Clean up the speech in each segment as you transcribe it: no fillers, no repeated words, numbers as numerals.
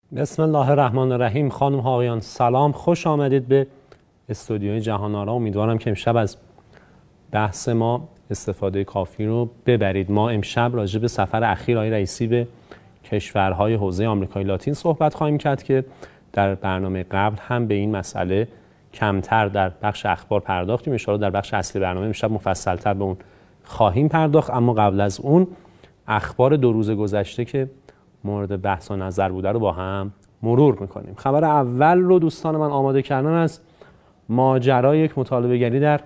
بسم الله الرحمن الرحیم. خانم ها آقایان سلام، خوش آمدید به استودیوی جهان آرا. امیدوارم که امشب از بحث ما استفاده کافی رو ببرید. ما امشب راجع به سفر اخیر آقای رئیسی به کشورهای حوزه آمریکای لاتین صحبت خواهیم کرد که در برنامه قبل هم به این مسئله کمتر در بخش اخبار پرداختیم. ان شاءالله در بخش اصلی برنامه امشب مفصل‌تر به اون خواهیم پرداخت. اما قبل از اون اخبار 2 روز گذشته که مورد بحث و نظر بوده رو با هم مرور میکنیم. خبر اول رو دوستان من آماده کردن از ماجرای یک مطالبه‌گری در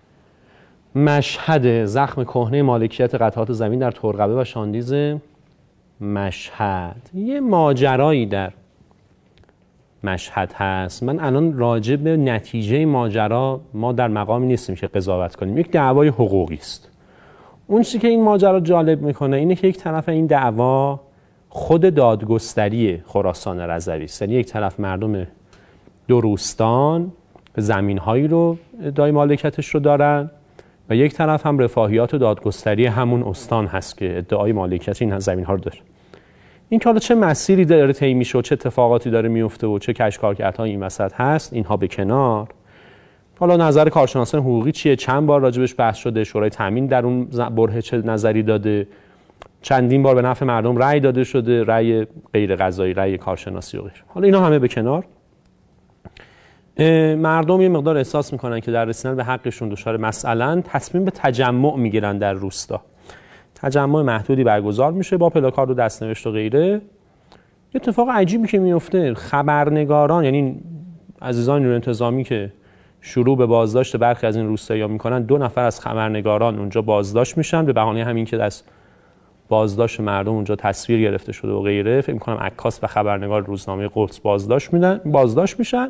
مشهد. زخم کهنه مالکیت قطعات زمین در ترقبه و شاندیز مشهد. یه ماجرایی در مشهد هست. من الان راجع به نتیجه ماجرا ما در مقامی نیستیم که قضاوت کنیم. یک دعوای حقوقی است. اون چیزی که این ماجرا جالب میکنه اینه که یک طرف این دعوا خود دادگستری خراسان رضوی است. یعنی یک طرف مردم 2 روستان زمین‌هایی رو ادعای مالکیتش رو دارن و یک طرف هم رفاهیات و دادگستری همون استان هست که ادعای مالکیت این زمین‌ها رو داره. این که حالا چه مسیری داره طی میشه و چه اتفاقاتی داره میفته و چه کشکارکردهای این وسط هست، اینها به کنار. حالا نظر کارشناسان حقوقی چیه؟ چند بار راجبش بحث شده، شورای تامین در اون برهه چه نظری داده، چندین بار به نفع مردم رأی داده شده، رأی غیر قضایی، رأی کارشناسی و غیره. حالا اینا همه به کنار. مردم یه مقدار احساس میکنن که در رسیدن به حقشون دچار مثلا تصمیم به تجمع میگیرن در روستا. تجمع محدودی برگزار میشه با پلاکارد و دستنوشت و غیره. اتفاق عجیبی که میفته، خبرنگاران یعنی عزیزان نیروی انتظامی که شروع به بازداشت برخی از این روستایی‌ها میکنن، 2 نفر از خبرنگاران اونجا بازداشت میشن به بهانه همین که از بازداشت مردم اونجا تصویر گرفته شده و غیره. فکر می‌کنم عکاس و خبرنگار روزنامه قدس بازداشت میشن.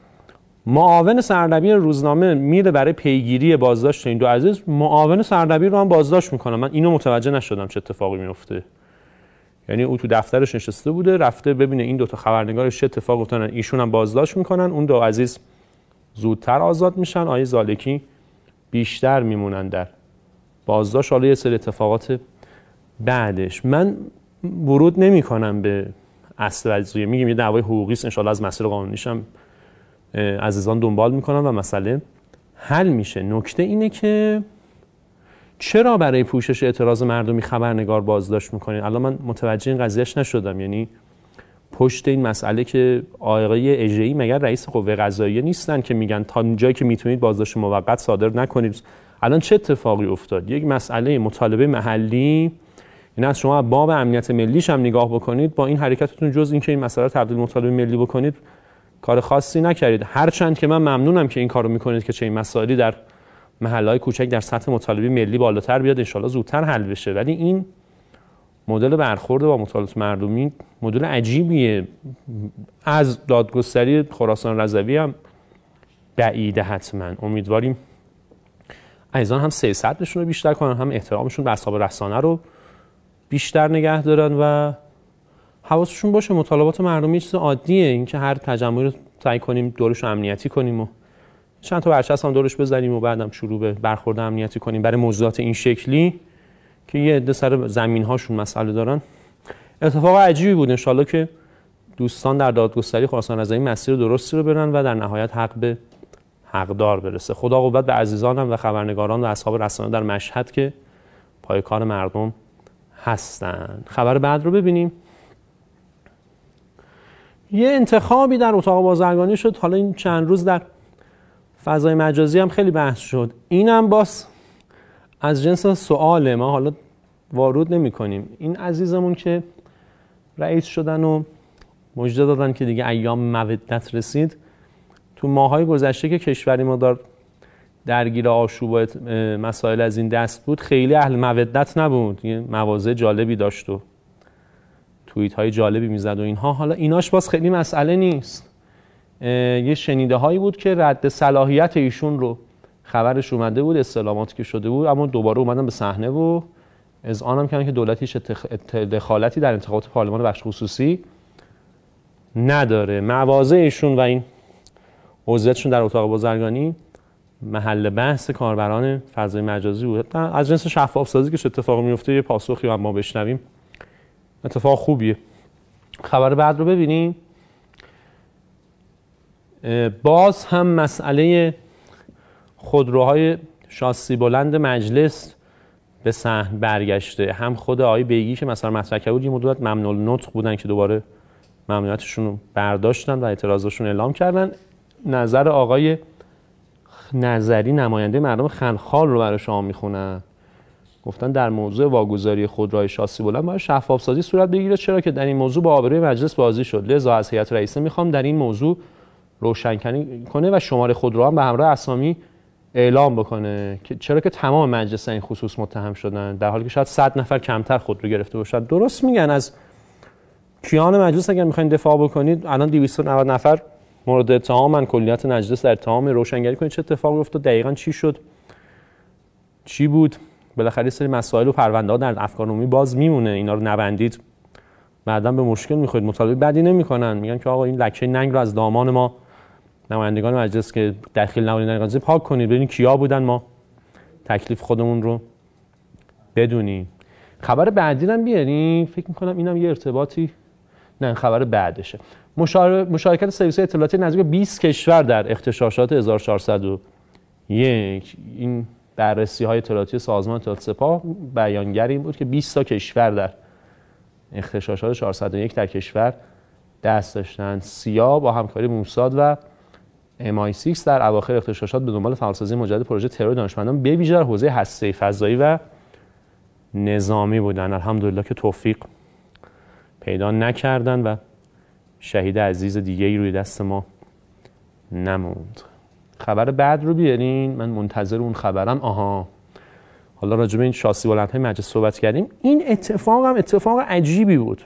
معاون سردبیر روزنامه میره برای پیگیری بازداشت این 2 عزیز، معاون سردبیر رو هم بازداشت میکنه. من اینو متوجه نشدم چه اتفاقی میفته. یعنی او تو دفترش نشسته بوده، رفته ببینه این 2 تا خبرنگارش چه اتفاقی افتادن، ایشون هم بازداشت میکنن. اون 2 عزیز زودتر آزاد میشن، آقای زالکی بیشتر میمونن در بازداشت. حالا یه سری اتفاقات بعدش من ورود نمی کنم به اصل قضیه، میگم یه دعوای حقوقی است، ان شاءالله از مسیر قانونیش هم عزیزان دنبال میکنن و مسئله حل میشه. نکته اینه که چرا برای پوشش اعتراض مردمی خبرنگار بازداشت میکنین؟ الان من متوجه این قضیهش نشدم. یعنی پشت این مسئله که آقای اژه‌ای مگر رئیس قوه قضاییه نیستن که میگن تا جایی که میتونید بازداشت موقت صادر نکنید؟ الان چه اتفاقی افتاد؟ یک مسئله مطالبه محلی، این از شما باب امنیت ملیش هم نگاه بکنید، با این حرکتتون جز این که این مسئله تبدیل مطالبه ملی بکنید کار خاصی نکردید. هرچند که من ممنونم که این کارو میکنید که چه این مسائلی در محله‌های کوچک در سطح مطالبه ملی بالاتر بیاد، ان شاءالله زودتر حل بشه. ولی این مدل برخورد با مطالبات مردمی مدل عجیبیه. از دادگستری خراسان رضوی هم بعیده. حتما امیدواریم عزیزان هم سیاستشون رو بیشتر کنن، هم احترامشون به اصحاب رسانه رو بیشتر نگه دارن و حواسشون باشه مطالبات مردمی چیز عادیه. این که هر تجمعی رو سعی کنیم دورش رو امنیتی کنیم و چند تا برچسب هم دورش بزنیم و بعدم شروع به برخورد امنیتی کنیم برای موضوعات این شکلی که یه عده سر زمین‌هاشون مسئله دارن، اتفاق عجیبی بود. ان شاءالله که دوستان در دادگستری خراسان رضوی مسیر درستی رو برن و در نهایت حق به حقدار برسه. خدا قوت به عزیزانم و خبرنگاران و اصحاب رسانه در مشهد که پای کار مردم هستن. خبر بعد رو ببینیم. یه انتخابی در اتاق بازرگانی شد. حالا این چند روز در فضای مجازی هم خیلی بحث شد. اینم باز از جنس سؤاله، ما حالا وارد نمی کنیم. این عزیزمون که رئیس شدن و مژده دادن که دیگه ایام مودت رسید، تو ماهای گذشته که کشوری ما درگیر آشوب و مسائل از این دست بود، خیلی اهل مودت نبود. یه مواضع جالبی داشت و توییت های جالبی میزد و اینها. حالا ایناش باز خیلی مسئله نیست. یه شنیده هایی بود که رد صلاحیت ایشون رو خبرش اومده بود، استعلاماتی که شده بود، اما دوباره اومدن به صحنه و اذعان هم کردن که دولت هیچ دخالتی در انتخابات پارلمان بخش خصوصی نداره. مواضع ایشون و این عضویتشون در اتاق بازرگانی محل بحث کاربران فضای مجازی بود. از جنس شفاف سازی که چه اتفاقی میفته یه پاسخی هم ما بشنویم اتفاق خوبیه. خبر بعد رو ببینیم. باز هم مسئله خودروهای شاسی بلند مجلس به صحن برگشته. هم خود آقای بیگی که مثلا مطرح کرده بود یه مدت ممنوع النطق بودن که دوباره ممنوعیتشون رو برداشتن و اعتراضشون اعلام کردن. نظر آقای نظری نماینده مردم خنخال رو برای شما میخونن. گفتن در موضوع واگذاری خودروهای شاسی بلند باید شفاف سازی صورت بگیره، چرا که در این موضوع با آبروی مجلس بازی شد. لذا از هیئت رئیسه میخوام در این موضوع روشنکنی کنه و شماره خودروها هم به همراه اسامی اعلام بکنه که چرا که تمام مجلس در این خصوص متهم شدن، در حالی که شاید 100 نفر کمتر خودرو گرفته باشن. درست میگن از کیان مجلس اگر میخواین دفاع بکنید الان 290 نفر مورد اتهامن، کلیت مجلس در اتهام، روشنگری کنید چه اتفاقی افتاد، دقیقاً چی شد، چی بود. بالاخره یه سری مسائل و پرونده‌ها در افکار عمومی باز میمونه، اینا رو نبندید بعداً به مشکل میخورید. مطالبه بدی نمیکنن، میگن که آقا این لکه ننگ رو از دامان ما نمایندگان مجلس که داخل نمایندگان قضیه پاک کنید، ببینید کیا بودن، ما تکلیف خودمون رو بدونیم. خبر بعدی رو بیاریم، فکر میکنم اینم یه ارتباطی، نه خبر بعدشه. مشارکت سرویس‌های اطلاعاتی نزدیک 20 کشور در اغتشاشات 1401. این بررسی‌های اطلاعاتی سازمان اطلاعات سپاه بیانگر این بود که 20 تا کشور در اغتشاشات 401 در کشور دست داشتن. سیا با همکاری موساد و MI6 در اواخر اغتشاشات به دنبال فعالسازی مجدد پروژه ترور دانشمندان به ویژه در حوزه هسته فضایی و نظامی بودن. الحمدلله که توفیق پیدا نکردن و شهید عزیز دیگه‌ای روی دست ما نموند. خبر بعد رو بیارین، من منتظر اون خبرم. حالا راجع به این شاسی بلندهای مجلس صحبت کردیم. این اتفاق عجیبی بود.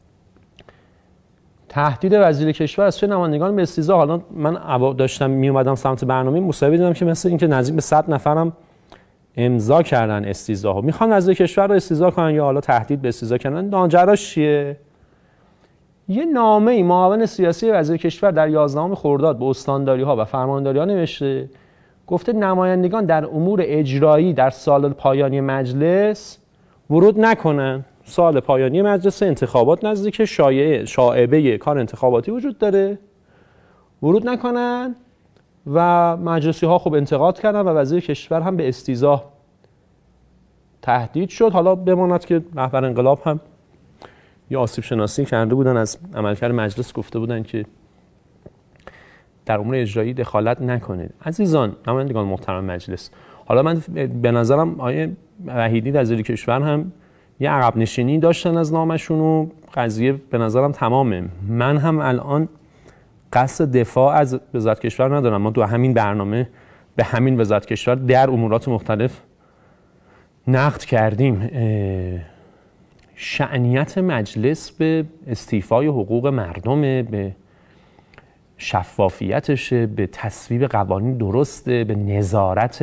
تهدید وزیر کشور از سوی نمایندگان به استیضاح. حالا من داشتم می اومدم سمت برنامه مصاحبه دیدم که مثل اینکه نزدیک به 100 نفرم امضا کردن استیضاحو، میخوان وزیر کشور رو استیضاح کنن یا حالا تهدید به استیضاح کردن. ماجراش چیه؟ یه نامه‌ای معاون سیاسی وزیر کشور در 11 خرداد به استانداری‌ها و فرمانداری‌ها نوشته، گفته نمایندگان در امور اجرایی در سال پایانی مجلس ورود نکنن. سال پایانی مجلس، انتخابات نزدیک، شایعه کار انتخاباتی وجود داره، ورود نکنن. و مجلسی ها خب انتقاد کردن و وزیر کشور هم به استیضاح تهدید شد. حالا بماند که رهبر انقلاب هم یه آسیب شناسی کرده بودن از عملکرد مجلس، گفته بودن که در امور اجرایی دخالت نکنید. عزیزان نمایندگان محترم مجلس، حالا من به نظرم آیه وحیدی وزیر کشور هم یه عقب نشینی داشتن از نامشون و قضیه به نظرم تمامه. من هم الان قصد دفاع از وزارت کشور ندارم. ما تو همین برنامه به همین وزارت کشور در امورات مختلف نقد کردیم. شأنیت مجلس به استیفای حقوق مردمه، به شفافیتشه، به تصویب قوانین درسته، به نظارت.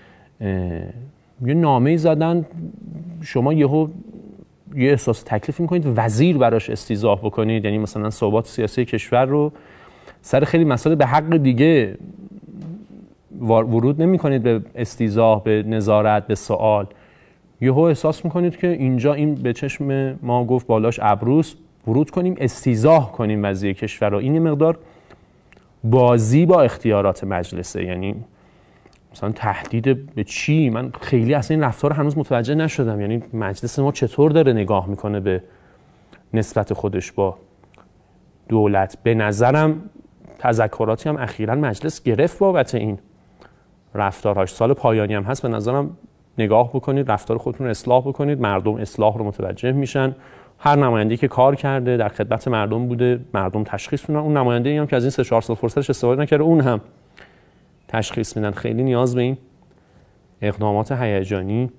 یه نامه‌ای زدن، شما یه احساس تکلیف میکنید وزیر براش استیضاح بکنید، یعنی مثلا ثبات سیاسی کشور رو سر خیلی مسائل به حق دیگه ورود نمیکنید به استیضاح، به نظارت، به سوال. یهو احساس میکنید که اینجا این به چشم ما گفت بالاش ابروست، ورود کنیم استیضاح کنیم وزیر کشور رو. این مقدار بازی با اختیارات مجلسه. یعنی مثلا تهدید به چی؟ من خیلی اصلا این رفتار هنوز متوجه نشدم. یعنی مجلس ما چطور داره نگاه میکنه به نسبت خودش با دولت؟ به نظرم تذکراتی هم اخیراً مجلس گرفت بابت این رفتارهاش. سال پایانی هم هست، به نظرم نگاه بکنید، رفتار خودتون رو اصلاح بکنید. مردم اصلاح رو متوجه میشن. هر نماینده‌ای که کار کرده، در خدمت مردم بوده، مردم تشخیص میدن. اون نماینده‌ای هم که از این 3-4 سال فرصتش استفاده نکرده، اون هم تشخیص میدن. خیلی نیاز به این اقدامات هیجانی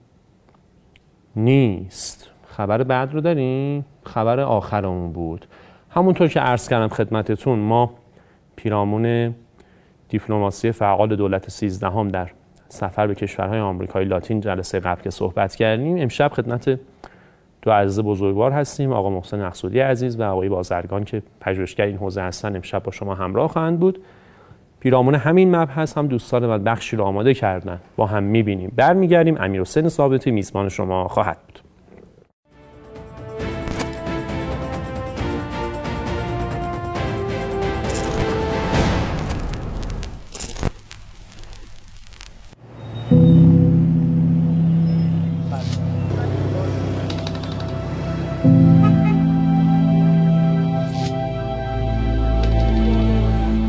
نیست. خبر بعد رو داریم. خبر آخرمون بود، همونطور که عرض کردم خدمتتون، ما پیرامون دیپلماسی فعال دولت 13 در سفر به کشورهای آمریکای لاتین جلسه قبل که صحبت کردیم، امشب خدمت دو عزیز بزرگوار هستیم، آقا محسن مقصودی عزیز و آقای بازرگان که پژوهشگر این حوزه هستن. امشب با شما همراه خواهند بود. پیرامون همین مبحث هم دوستان من بخشی رو آماده کردن، با هم می‌بینیم. برمیگردیم. امیرحسین ثابتی میزبان شما خواهد بود.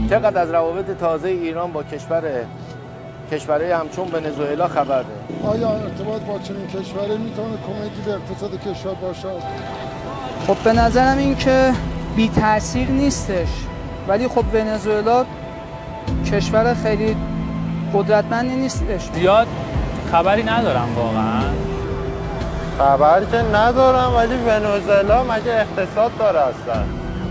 چقدر از روابط تازه ایران با کشورهای همچون ونزوئلا خبر داره؟ آیا ارتباط با چنین کشوری میتونه کمکی به اقتصاد کشور باشد؟ خب به نظرم این که بی تاثیر نیستش، ولی خب ونزوئلا کشور خیلی قدرتمندی نیستش. زیاد خبری ندارم واقعا. خبری که ندارم، ولی ونزوئلا مگه اقتصاد داره اصلا؟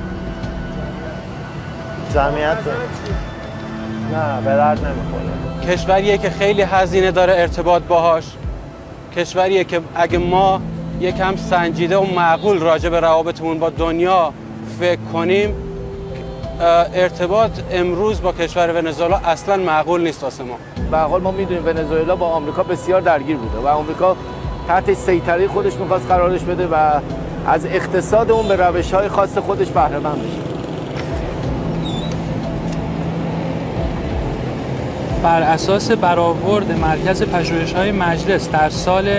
جمعیت نه به درد نمیخوره. کشوریه که خیلی هزینه داره ارتباط باهاش، کشوریه که اگه ما یکم سنجیده و معقول راجع به روابطمون با دنیا فکر کنیم، ارتباط امروز با کشور ونزوئلا اصلا معقول نیست واسه ما. به هر حال ما میدونیم ونزوئلا با آمریکا بسیار درگیر بوده و آمریکا تحت سیطره خودش می‌خواست قرارش بده و از اقتصاد اون به روش‌های خاص خودش بهره مند بشه. بر اساس برآورد مرکز پژوهش‌های مجلس در سال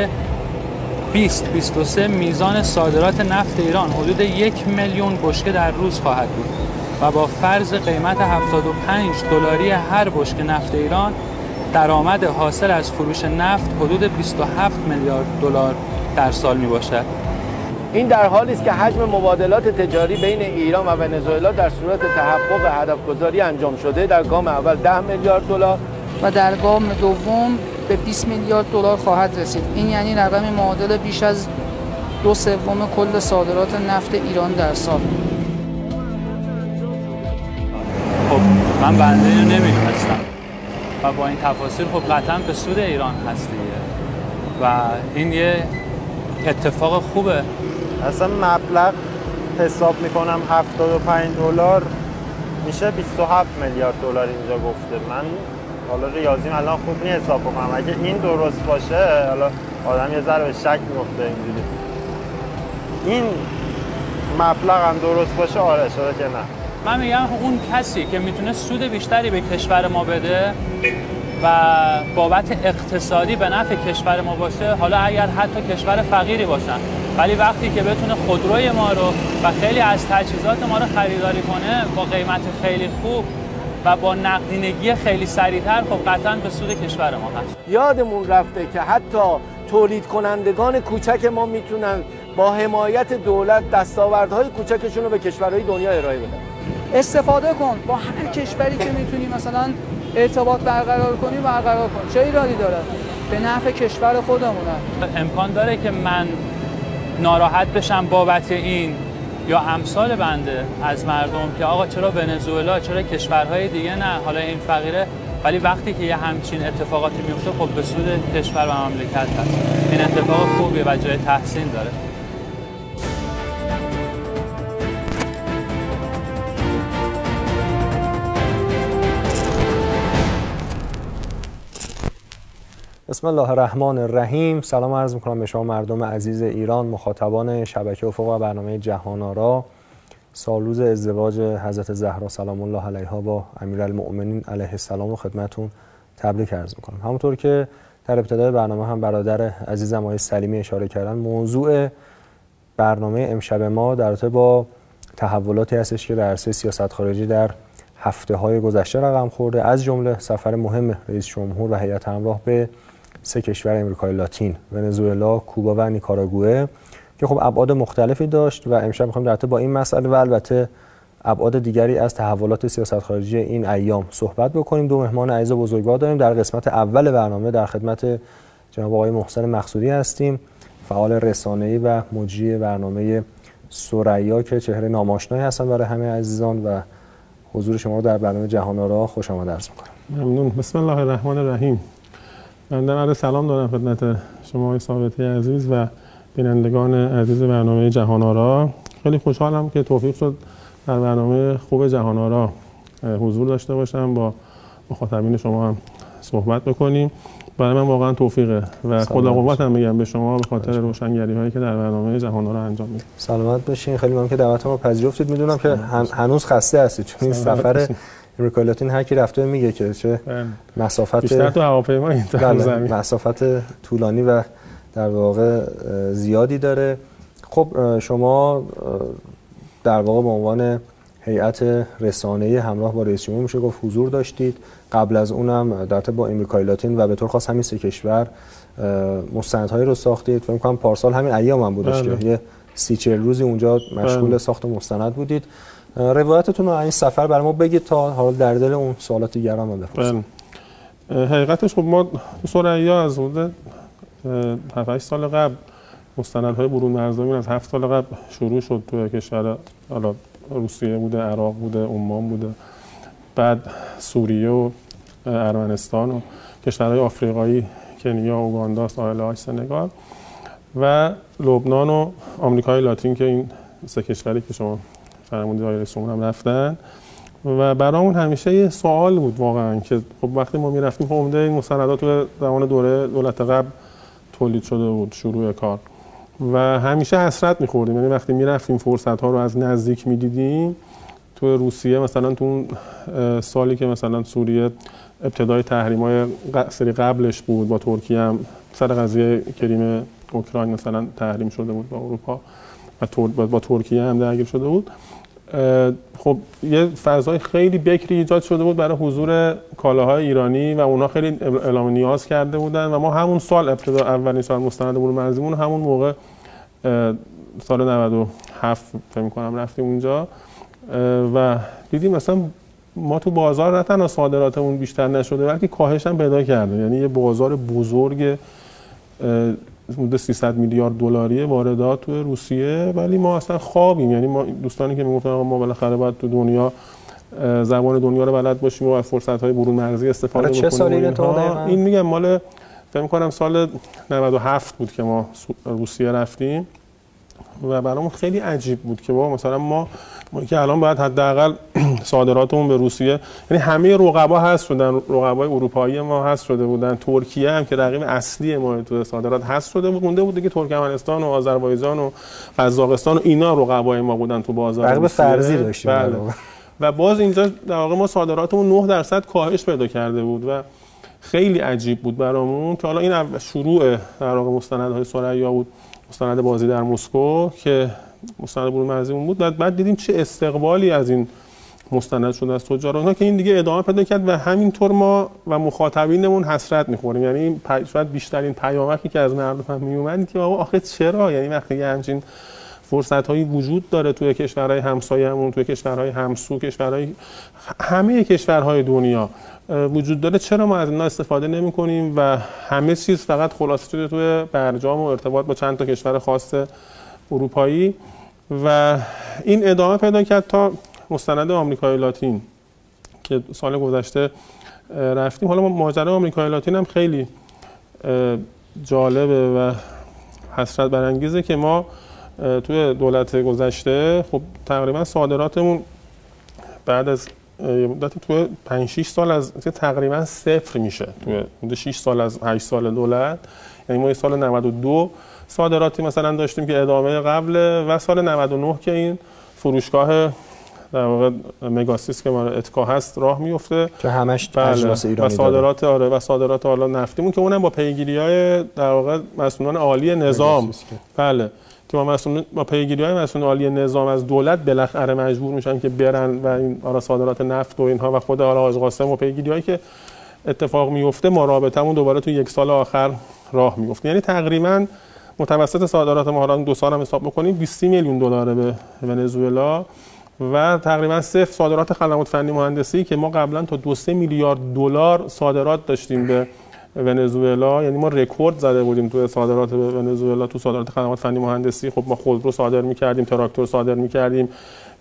2023 میزان صادرات نفت ایران حدود 1 میلیون بشکه در روز خواهد بود و با فرض قیمت $75 هر بشکه نفت ایران، درآمد حاصل از فروش نفت حدود 27 میلیارد دلار در سال می باشد. این در حالی است که حجم مبادلات تجاری بین ایران و ونزوئلا در صورت تحقق هدفگذاری انجام شده در گام اول 10 میلیارد دلار و در گام دوم به 20 میلیارد دلار خواهد رسید. این یعنی رقم معادل بیش از 2/3 کل صادرات نفت ایران در سال. خب من بنده اینو نمی‌دونستم و با این تفاصیل خب قطعا به سود ایران هست دیگه و این یه اتفاق خوبه. اصلا مبلغ حساب میکنم $75 میشه 27 میلیارد دلار اینجا گفته. من حالا ریاضیم الان خوب نیست حساب کنم، اگه این درست باشه حالا آدم یه ذره به شک میفته. اینجوری این مبلغ هم درست باشه آره، شده که نه. من میگم اون کسی که میتونه سود بیشتری به کشور ما بده و بابت اقتصادی به نفع کشور ما باشه، حالا اگر حتی کشور فقیری باشن، ولی وقتی که بتونه خودروی ما رو و خیلی از تجهیزات ما رو خریداری کنه با قیمت خیلی خوب و با نقدینگی خیلی سریعتر، خب قطعا به سود کشور ما هست. یادمون رفته که حتی تولید کنندگان کوچک ما میتونن با حمایت دولت دستاوردهای کوچکشون رو به کشورهای دنیا ارائه بدن. استفاده کن، با هر کشوری که میتونی مثلا ارتباط برقرار کنی برقرار کن. چه ایرادی داره؟ به نفع کشور خودمونه. امکان داره که من ناراحت بشم بابت این یا امثال بنده از مردم که آقا چرا ونزوئلا، چرا کشورهای دیگه نه، حالا این فقیره، ولی وقتی که یه همچین اتفاقاتی میفته خب به سود کشور و مملکت هست. این اتفاق خوبیه و جای تحسین داره. بسم الله الرحمن الرحیم. سلام عرض میکنم به شما مردم عزیز ایران، مخاطبان شبکه افق و برنامه جهان آرا. سالروز ازدواج حضرت زهرا سلام الله علیها با امیرالمؤمنین علیه السلام رو خدمتتون تبریک عرض میکنم. همونطور که در ابتدای برنامه هم برادر عزیزم آقای سلیمی اشاره کردن، موضوع برنامه امشب ما در رابطه با تحولاتی هستش که در عرصه سیاست خارجی در هفته‌های گذشته رقم خورده، از جمله سفر مهم رئیس جمهور و هیئت همراه به 3 کشور امریکای لاتین، ونزوئلا، کوبا و نیکاراگوئه که خب ابعاد مختلفی داشت و امشب می‌خوایم در رابطه با این مسئله و البته ابعاد دیگری از تحولات سیاست خارجی این ایام صحبت بکنیم. دو مهمان عزیز بزرگوار داریم. در قسمت اول برنامه در خدمت جناب آقای محسن مقصودی هستیم، فعال رسانه‌ای و مجری برنامه ثریا که چهره ناماشنایی هستن برای همه عزیزان و حضور شما رو در برنامه جهان آرا خوش آمد عرض می‌کنم. ممنون. بسم الله الرحمن الرحیم. من عرض سلام دارم خدمت شما آقای ثابتی عزیز و بینندگان عزیز برنامه جهان آرا. خیلی خوشحالم که توفیق شد در برنامه خوب جهان آرا حضور داشته باشم، با مخاطبین شما هم صحبت بکنیم. برای من واقعا توفیقه و خدا قوت هم میگم به شما به خاطر روشنگری هایی که در برنامه جهان آرا انجام میدید. سلامت باشین. خیلی ممنون که دعوت ما پذیرفتید. میدونم که هنوز خسته هستید چون این سفر امریکای لاتین هر کی رفته میگه که چه مسافت بیشتر تو هواپیما این زمین مسافت طولانی و در واقع زیادی داره. خب شما در واقع به عنوان هیئت رسانه‌ای همراه با رئیس جمهور میشه گفت حضور داشتید. قبل از اونم در ارتباط با آمریکای لاتین و به طور خاص همین سه کشور مستندهایی رو ساختید. فکر می‌کنم پارسال همین ایام هم بودش که یه 30-40 روزی اونجا مشغول ساخت مستند بودید. روایتتون رو این سفر برای ما بگید تا حالا در دل اون سوالات دیگران هم بپرسیم. حقیقتش خب ما تو ثریا از حدود 7-8 سال قبل مستندهای برون مرزی از 7 سال قبل شروع شد تو کشور، حالا روسیه بوده، عراق بوده، عمان بوده، بعد سوریه و ارمنستان و کشورهای آفریقایی، کنیا، اوگاندا، ساحل سنگال و لبنان و آمریکای لاتین که این سه کشوری که شما فرمودید آقای رئیس جمهور هم رفتن. و برامون همیشه یه سوال بود واقعا که خب وقتی ما میرفتیم خب عمده این مستندات تو زمان دوره دولت قبل تولید شده بود، شروع کار، و همیشه حسرت می‌خوردیم. یعنی وقتی میرفتیم فرصت‌ها رو از نزدیک می‌دیدیم، تو روسیه مثلا تو اون سالی که مثلا سوریه ابتدای تحریم‌های سری قبلش بود، با ترکیه هم سر قضیه کریم اوکراین مثلا تحریم شده بود با اروپا و با ترکیه هم درگیر شده بود. خب یه فضای خیلی بکری ایجاد شده بود برای حضور کالاهای ایرانی و اونا خیلی اعلام نیاز کرده بودن و ما همون سال ابتدا اولین سال مستند برون مرزیمون همون موقع سال 97 فکر می‌کنم رفتیم اونجا و دیدیم مثلا ما تو بازار نه تنها صادراتمون بیشتر نشده بلکه کاهش هم پیدا کرده. یعنی یه بازار بزرگ حدود 300 میلیارد دلاری واردات تو روسیه، ولی ما اصلا خوابیم. یعنی ما دوستانی که میگفتن ما بالاخره باید تو دنیا زبان دنیا رو بلد باشیم و از فرصت‌های برون مرزی استفاده بکنیم. چه سالی تو دقیقاً؟ این میگم مال فکر می‌کنم سال 97 بود که ما روسیه رفتیم و برامون خیلی عجیب بود که مثلا ما که الان باید حداقل صادراتمون به روسیه، یعنی همه رقبا هست شدن، رقبای اروپایی ما هست شده بودن، ترکیه هم که رقیب اصلی ما تو صادرات هست شده بود، مونده بود دیگه ترکمنستان و آذربایجان و قزاقستان و اینا رقبای ما بودن تو بازار. رقیب فرضی داشتیم. بله. و باز اینجا در واقع ما صادراتمون 9% کاهش پیدا کرده بود و خیلی عجیب بود برامون که حالا این شروع در واقع مستندهای ثریا بود، مستند بازی در مسکو که مستند برون مرزیمون بود. بعد دیدیم چه استقبالی از این مستند شده از تجار اونها که این دیگه ادامه پیدا کرد و همینطور ما و مخاطبینمون حسرت می‌خوریم. یعنی شاید بیشترین پیامکی که از مردم میومد که آخه چرا، یعنی وقتی همچین فرصت‌هایی وجود داره توی کشورهای همسایه‌مون، توی کشورهای همسو، همه کشورهای دنیا وجود داره، چرا ما از اینا استفاده نمی‌کنیم و همه چیز فقط خلاصه شده توی برجام و ارتباط با چند تا کشور خاص اروپایی. و این ادامه پیدا کرد تا مستند آمریکای لاتین که سال گذشته رفتیم. حالا ماجرای آمریکای لاتین هم خیلی جالبه و حسرت برانگیزه که ما توی دولت گذشته خب تقریبا صادراتمون بعد از مدت تو 5-6 سال از تقریبا صفر میشه توی مدت 6 سال از 8 سال دولت. یعنی ما سال 92 صادراتی مثلا داشتیم که ادامه قبل و سال 99 که این فروشگاه در واقع مگاسیس که مال اتکا هست راه میفته که همش اجناس ایرانی و صادرات و صادرات حالا نفتیمون که اونم با پیگیری‌های در واقع مسئولان عالی نظام. بله که با پیگیری‌های مسئولان عالی نظام از دولت بالاخره مجبور میشن که برن و این صادرات نفت و اینها و خود حاج قاسم و پیگیری‌هایی که اتفاق میفته ما رابطمون دوباره تو یک سال آخر راه میفته. یعنی تقریبا متوسط صادرات ما حالا 2 سال هم حساب بکنیم 20 میلیون دلار به ونزوئلا و تقریبا صفر صادرات خدمات فنی مهندسی که ما قبلا تا 2-3 میلیارد دلار صادرات داشتیم به ونزوئلا. یعنی ما رکورد زده بودیم تو صادرات به ونزوئلا، تو صادرات خدمات فنی مهندسی. خب ما خودرو صادر می‌کردیم، تراکتور صادر می‌کردیم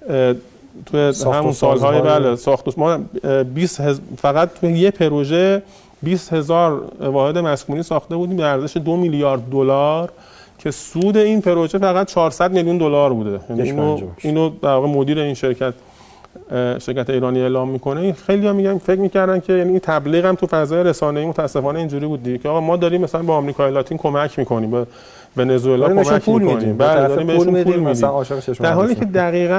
تو همون سال‌های بله ساخت ما 20 فقط تو یه پروژه 20,000 واحد مسکونی ساخته بودیم به ارزش 2 میلیارد دلار که سود این پروژه فقط 400 میلیون دلار بوده. یعنی اینو در واقع مدیر این شرکت ایرانی اعلام میکنه. خیلی‌ها میگن فکر می‌کردن که یعنی این تبلیغ هم تو فضای رسانه‌ای متأسفانه اینجوری بود دیگه که آقا ما داریم مثلا با آمریکای لاتین کمک می‌کنیم، به ونزوئلا کمک می‌کنیم، بله داریم بهشون پول میدیم، در حالی که دقیقاً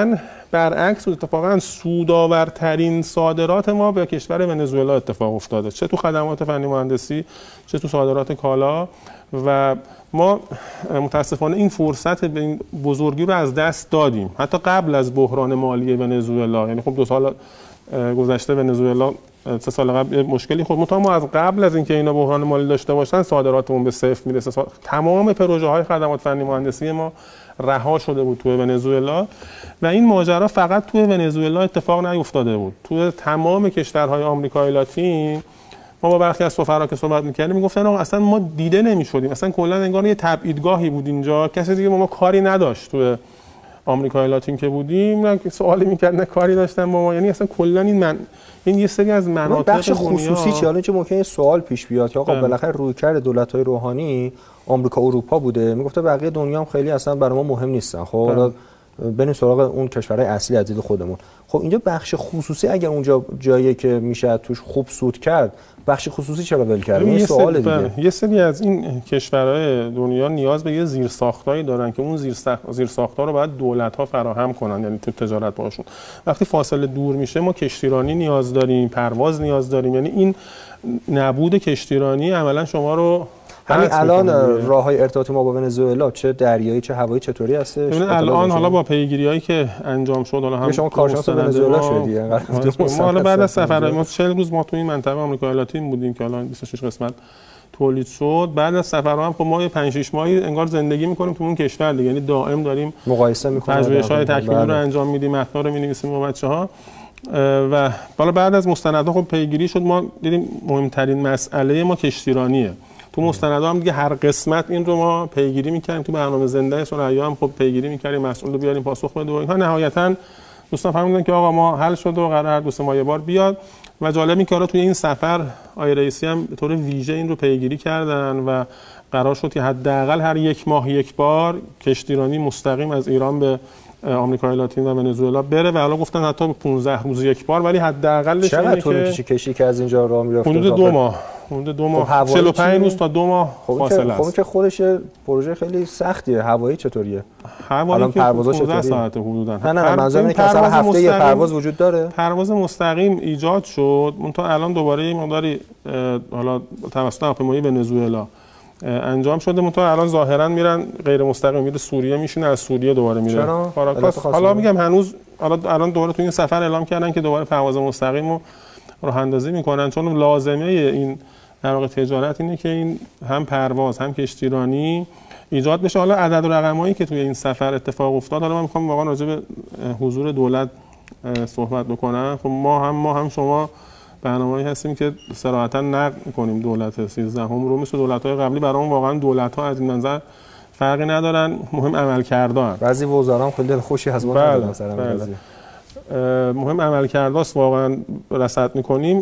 برعکس اتفاقا سودآورترین صادرات ما به کشور ونزوئلا اتفاق افتاده، چه تو خدمات فنی مهندسی چه تو صادرات کالا. و ما متاسفانه این فرصت به این بزرگی رو از دست دادیم حتی قبل از بحران مالی ونزوئلا. یعنی خب 2 سال گذشته ونزوئلا 3 سال قبل مشکلی خود ما از قبل از اینکه اینا بحران مالی داشته باشن صادراتمون به صفر میرسه. تمام پروژه های خدمات فنی مهندسی ما رها شده بود تو ونزوئلا و این ماجرا فقط تو ونزوئلا اتفاق نیفتاده بود. تو تمام کشورهای آمریکای لاتین ما با برخی از سفرا که صحبت می‌کردیم میگفتن آقا اصلا ما دیده نمی‌شدیم، اصلا کلا انگار یه تبعیدگاهی بود اینجا، کسی دیگه ما کاری نداشت. تو آمریکای لاتین که بودیم نه سوالی می‌کرد نه کاری داشتن با ما. یعنی اصلا کلا این یه سری از مناطق بخش خصوصی چه حالا چه ممکنه سوال پیش بیاد که آقا بالاخره رویکرد دولت‌های روحانی آمریکا اروپا بوده، میگفته بقیه دنیا هم خیلی اصلا برای ما مهم نیستن. خب حالا بریم سراغ اون کشورهای اصلی از دید خودمون. خب اینجا بخش خصوصی اگر اونجا جایی که میشه توش خوب سود کرد، بخش خصوصی چرا ول کرد؟ این سوال دیگه. یه سری از این کشورهای دنیا نیاز به یه زیرساختایی دارن که اون زیرساخت‌ها رو باید دولت‌ها فراهم کنن، یعنی تو تجارت باشون. وقتی فاصله دور میشه ما کشتیرانی نیاز داریم، پرواز نیاز داریم. یعنی این نبود کشتیرانی عملاً شما رو همین الان راههای ارتباطی ما با ونزوئلا چه دریایی چه هوایی چطوری هستش؟ الان حالا با پیگیری‌هایی که انجام شد حالا هم شما کارشناس ونزوئلا شدی. ما حالا بعد از سفرهای ما 40 روز ما تو این منطقه آمریکای لاتین بودیم که الان 26 قسمت تولید شد. بعد از سفرها هم خب ما 5-6 ماهی انگار زندگی می‌کنیم تو اون کشور دیگه، یعنی دائم داریم مقایسه می‌کنیم، پژوهش‌های تکمیلی رو انجام میدیم، متن رو می‌نویسیم با بچه‌ها. و حالا بعد از مستندها خب پیگیری شد، ما دیدیم مهمترین مسئله ما کشتیرانیه. تو مستندها هم دیگه هر قسمت این رو ما پیگیری می‌کردیم، تو برنامه زنده ثریا هم خب پیگیری می‌کردیم، مسئول رو بیاریم پاسخ بده و اینها. نهایتاً دوستان فهمیدن که آقا ما حل شد و قرار هر 2 ماه یه بار بیاد. و جالب این که توی این سفر آقای رئیسی هم به طور ویژه این رو پیگیری کردن و قرار شد که حداقل هر 1 ماه یک بار کشتیرانی مستقیم از ایران به آمریکای لاتین و ونزوئلا بره و حالا گفتن حتی 15 روز یک بار، ولی حداقلش اینه که چقدر طول کشی که از اینجا راه میرفت؟ حدود 2 ماه. حدود 2 ماه 45 روز تا 2 ماه فاصله است. خب که خودش پروژه خیلی سختیه. هوایی چطوریه؟ الان پروازا 15 ساعت حدوداً. نه منظورم اینه که مثلا هفته یه پرواز وجود داره. پرواز مستقیم ایجاد شد، منتها الان دوباره این مقداری حالا توسط هواپیمایی ونزوئلا انجام شده، منتها الان ظاهرا میرن غیر مستقیم میره سوریه میشینه، از سوریه دوباره میره کاراکاس. حالا میگم هنوز الان دوباره تو این سفر اعلام کردن که دوباره پرواز مستقیم رو راه اندازی میکنن، چون لازمه این در واقع تجارت اینه که این هم پرواز هم کشتیرانی ایجاد بشه. حالا عدد و رقمایی که توی این سفر اتفاق افتاد، حالا من میخوام واقعا راجع به حضور دولت صحبت بکنم. خب ما هم شما برنامه‌ای هستیم که صراحتاً نقد می‌کنیم دولت 13 رو، مثل دولت‌های قبلی برامون واقعا دولت‌ها از این منظر فرقی ندارن، مهم عملکردها. بعضی وزرا هم خیلی دلخوشی از ما دارن مثلا مهم عملکرداست واقعا رصد می‌کنیم.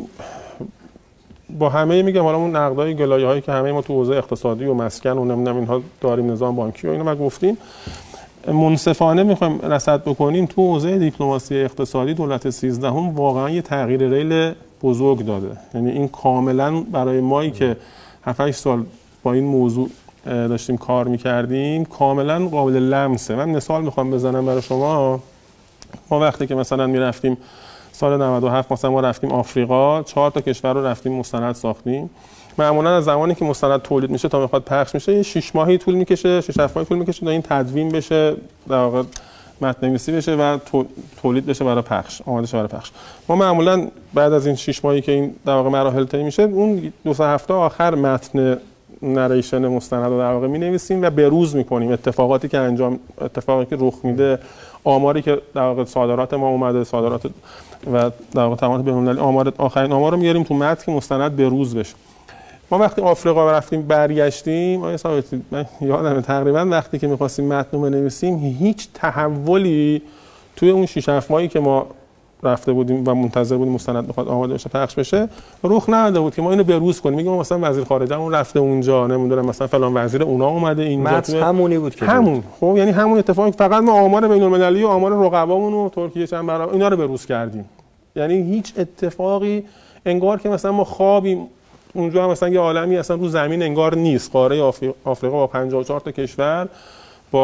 با همه میگم حالا اون نقدای گلایه‌هایی که همه ما تو حوزه اقتصادی و مسکن و نمیدونم اینها داریم، نظام بانکی و اینا ما گفتیم، منصفانه میخوایم رصد بکنیم تو حوزه دیپلماسی اقتصادی دولت 13 واقعا یه تغییر ریل بزرگ داده. یعنی این کاملا برای مایی که 7-8 سال با این موضوع داشتیم کار میکردیم کاملا قابل لمسه. من مثال میخوام بزنم برای شما. ما وقتی که مثلا میرفتیم سال 97 مثلا ما رفتیم آفریقا، 4 تا کشور رو رفتیم مستند ساختیم. معمولا از زمانی که مستند تولید میشه تا میخواد پخش میشه یه 6 ماهی طول میکشه، 6-7 ماهی طول میکشه تا این تدوین بشه، در واقع متن‌نویسی بشه و تولید بشه برای پخش، آماده شه برای پخش. ما معمولا بعد از این 6 ماهی که این در واقع مراحل طی میشه، اون 2-3 هفته آخر متن نریشن مستند رو در واقع می‌نویسیم و بروز می‌کنیم اتفاقاتی که رخ میده، آماری که در واقع صادرات ما اومده، صادرات و در واقع تمام بین‌المللی، آخرین آمار رو میاریم تو متن که مستند بروز بشه. ما وقتی آفریقا رفتیم برگشتیم، من یادمه تقریبا وقتی که می‌خواستیم متن رو بنویسیم هیچ تحولی توی اون 6-7 ماهی که ما رفته بودیم و منتظر بودیم مستند بخواد آماده بشه پخش بشه رخ نداده بود که ما اینو بروز کنیم. میگم مثلا وزیر خارجه‌مون رفته اونجا، نمیدونم مثلا فلان وزیر اونا اومده اینجا، متن همونی بود که همون خب یعنی همون اتفاق، فقط ما آمار بین‌المللی و آمار رقبامون و ترکیه چند برابر اینا رو بروز کردیم. یعنی هیچ اتفاقی انگار که مثلا ما خوابیم اونجا، هم مثلا یه عالمی اصلا رو زمین انگار نیست. قاره آفریقا با 54 تا کشور با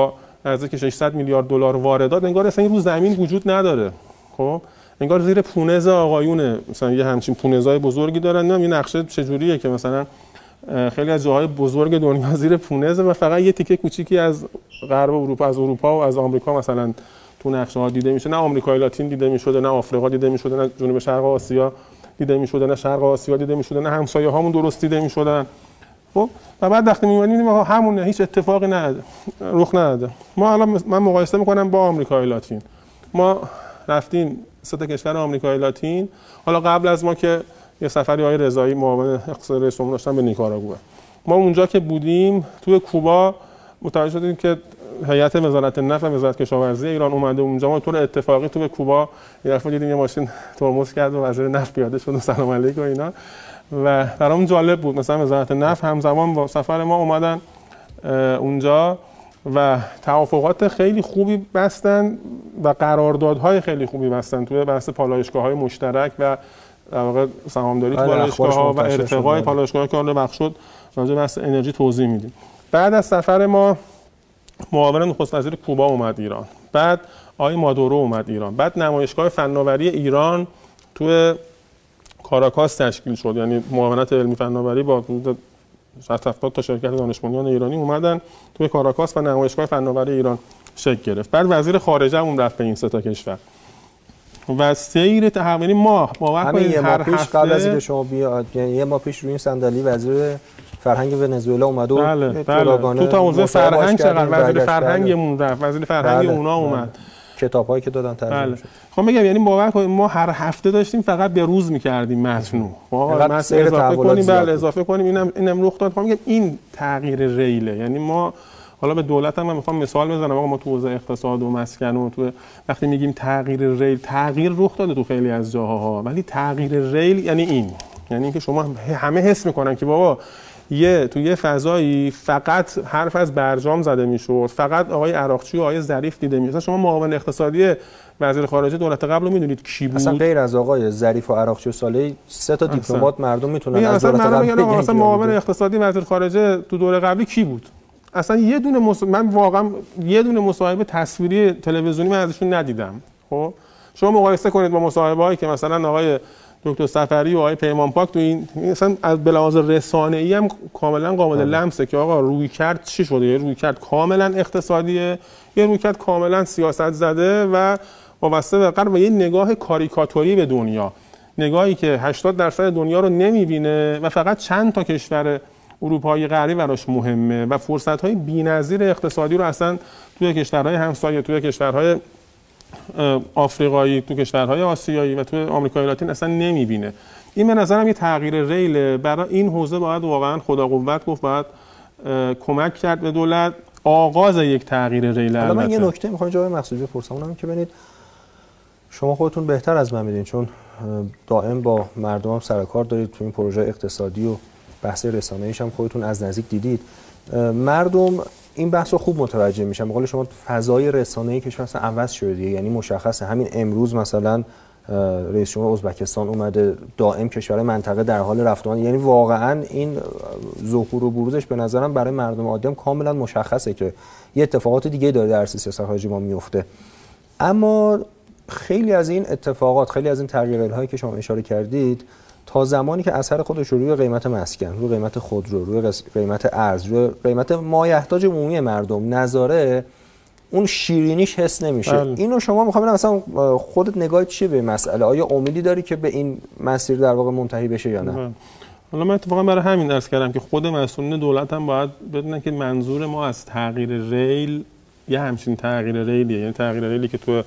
نزدیک 600 میلیارد دلار واردات، انگار اصلا رو زمین وجود نداره. خب انگار زیر پونز آقایونه مثلا یه همچین پونزای بزرگی دارن. نمیدونم این نقشه چجوریه که مثلا خیلی از جاهای بزرگ دنیا زیر پونزه و فقط یه تیکه کوچیکی از غرب اروپا، از اروپا و از آمریکا مثلا تو نقشه ها دیده میشه. نه آمریکای لاتین دیده میشده، نه آفریقا دیده میشده، نه جنوب شرق آسیا دیده میشده، نه شرق آسیا دیده میشده، نه همسایه هامون درست دیده میشدن. خب و بعد وقتی می‌بینیم همونه، هیچ اتفاقی رخ نداده. ما الان من مقایسه میکنم با آمریکای لاتین. ما رفتیم 3 تا کشور آمریکای لاتین، حالا قبل از ما که یه سفری های رضایی معاون اقتصادی رئیس جمهور داشتن به نیکاراگوئه. ما اونجا که بودیم توی کوبا متوجه شدیم که هیئت وزارت نفت و وزارت کشاورزی ایران اومده اونجا. ما طور اتفاقی تو کوبا یه دفعه دیدیم یه ماشین ترمز کرد و وزیر نفت پیاده شد و سلام علیکم و اینا و برام جالب بود. مثلا وزارت نفت همزمان با سفر ما اومدن اونجا و توافقات خیلی خوبی بستن و قراردادهای خیلی خوبی بستن توی بحث پالایشگاه‌های مشترک و در واقع سهامداری تو پالایشگاه‌ها و ارتقای پالایشگاه‌ها که آن بخش شد. راجع به بحث انرژی توضیح میدیم. بعد از سفر ما معاون نخست وزیر کوبا اومد ایران، بعد آقای مادورو اومد ایران، بعد نمایشگاه فناوری ایران توی کاراکاس تشکیل شد. یعنی معاونت علمی فناوری با 60-70 تا شرکت دانش بنیان ایرانی اومدن توی کاراکاس و نمایشگاه فناوری ایران شکل گرفت. بعد وزیر خارجه اون رفت به این 3 تا کشور و سیر تحولی ما باور کنید هر هفته قبل از اینکه شما بیاد، یعنی یه ماه پیش روی این صندلی وزیر فرهنگ ونزوئلا اومد و بله. تو تا حوزه فرهنگ چقدر وزیر فرهنگمون رفت، وزیر فرهنگ اونا اومد، کتابایی که دادن ترجمه شد. خب میگم یعنی باور کنید ما هر هفته داشتیم فقط به روز می‌کردیم متنو. ما اضافه کنیم اضافه کنیم اینم رخ داد. میگم این تغییر ریله. یعنی ما حالا به دولت هم من میخوام مثال بزنم. آقا ما تو حوزه اقتصاد و مسکن و تو وقتی میگیم تغییر ریل، تغییر رخ داده تو خیلی از جاها، ولی تغییر ریل یعنی این، یعنی اینکه شما همه حس میکنن که بابا تو یه فضایی فقط حرف از برجام زده میشد، فقط آقای عراقچی و آقای ظریف دیده میشد. شما معاون اقتصادی وزیر خارجه دولت قبل رو میدونید کی بود؟ اصلا غیر از آقای ظریف و عراقچی و صالحی 3 تا دیپلمات مردم میتونن از دولت قبل بگن. اصلا معاون اقتصادی وزیر خارجه تو دوره قبلی کی بود؟ اصلا یه دونه من واقعا یه دونه مصاحبه تصویری تلویزیونی من ازشون ندیدم. خب شما مقایسه کنید با مصاحبه‌هایی که مثلا آقای دکتر سفری و آقای پیمانپاک تو این مثلا از به لحاظ رسانه‌ای هم کاملا قابل لمسه که آقا رویکرد چی شده. یه رویکرد کاملا اقتصادیه، یه رویکرد کاملا سیاست زده و وابسته به قرار و یه نگاه کاریکاتوری به دنیا، نگاهی که 80% دنیا رو نمی‌بینه و فقط چند تا کشور اروپایی غربی براش مهمه و فرصت‌های بی‌نظیر اقتصادی رو اصلا توی کشورهای همسایه، توی کشورهای آفریقایی، تو کشورهای آسیایی و تو آمریکای لاتین اصلا نمی‌بینه. این به نظرم یه تغییر ریله. برای این حوزه باید واقعا خدا قوت گفت، باید کمک کرد به دولت آغاز یک تغییر ریله. حالا من یه نکته می‌خوام جواب مقصودی بپرسم، اونم که ببینید شما خودتون بهتر از من می‌دونید چون دائم با مردم هم سر کار دارید، تو این پروژه اقتصادی و بحث رسانه‌ایش هم خودتون از نزدیک دیدید. مردم این بحث رو خوب متوجه میشن. به قول شما فضای رسانه‌ای کشور اصلا عوض شده دیگه. یعنی مشخصه همین امروز مثلا رئیس جمهور ازبکستان اومده، دائم کشورهای منطقه در حال رفت و آمد. یعنی واقعا این ظهور و بروزش به نظرم برای مردم عادی هم کاملا مشخصه که یه اتفاقات دیگه داره در سیاست خارجی ما میفته. اما خیلی از این اتفاقات، خیلی از این تغییرات‌هایی که شما اشاره کردید تا زمانی که اثر خودش رو روی قیمت مسکن، روی قیمت خودرو، روی قیمت ارز، روی قیمت مایحتاج عمومی مردم نذاره، اون شیرینیش حس نمیشه. اینو شما میخوام ببینم مثلا خودت نگاهت چیه به مسئله؟ آیا امیدی داری که به این مسیر در واقع منتهی بشه یا نه؟ حالا من اتفاقا برای همین عرض کردم که خود مسئولین دولت هم باید بدونن که منظور ما از تغییر ریل یه همچین تغییر ریلیه، یعنی تغییر ریلی که تو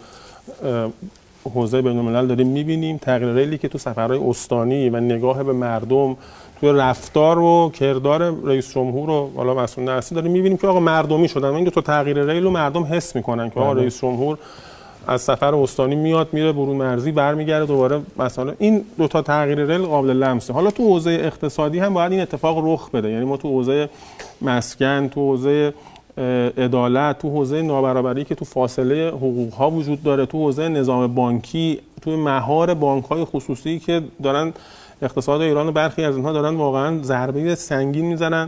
حوزه بین‌الملل داریم می‌بینیم، تغییر ریلی که تو سفرهای استانی و نگاه به مردم، تو رفتار و کردار رئیس جمهور و والا مسئولین اصلی داریم می‌بینیم که آقا مردمی شدن. این دو تا تغییر ریل رو مردم حس می‌کنن که آقا رئیس جمهور از سفر استانی میاد میره برون مرزی برمیگرده دوباره. مثلا این دو تا تغییر ریل قابل لمسه. حالا تو حوزه اقتصادی هم باید این اتفاق رخ بده. یعنی ما تو حوزه مسکن، تو حوزه عدالت، تو حوزه نابرابری که تو فاصله حقوق‌ها وجود داره، تو حوزه نظام بانکی، تو مهار بانک‌های خصوصی که دارن اقتصاد ایران و برخی از اونها دارن واقعا ضربه سنگین میزنن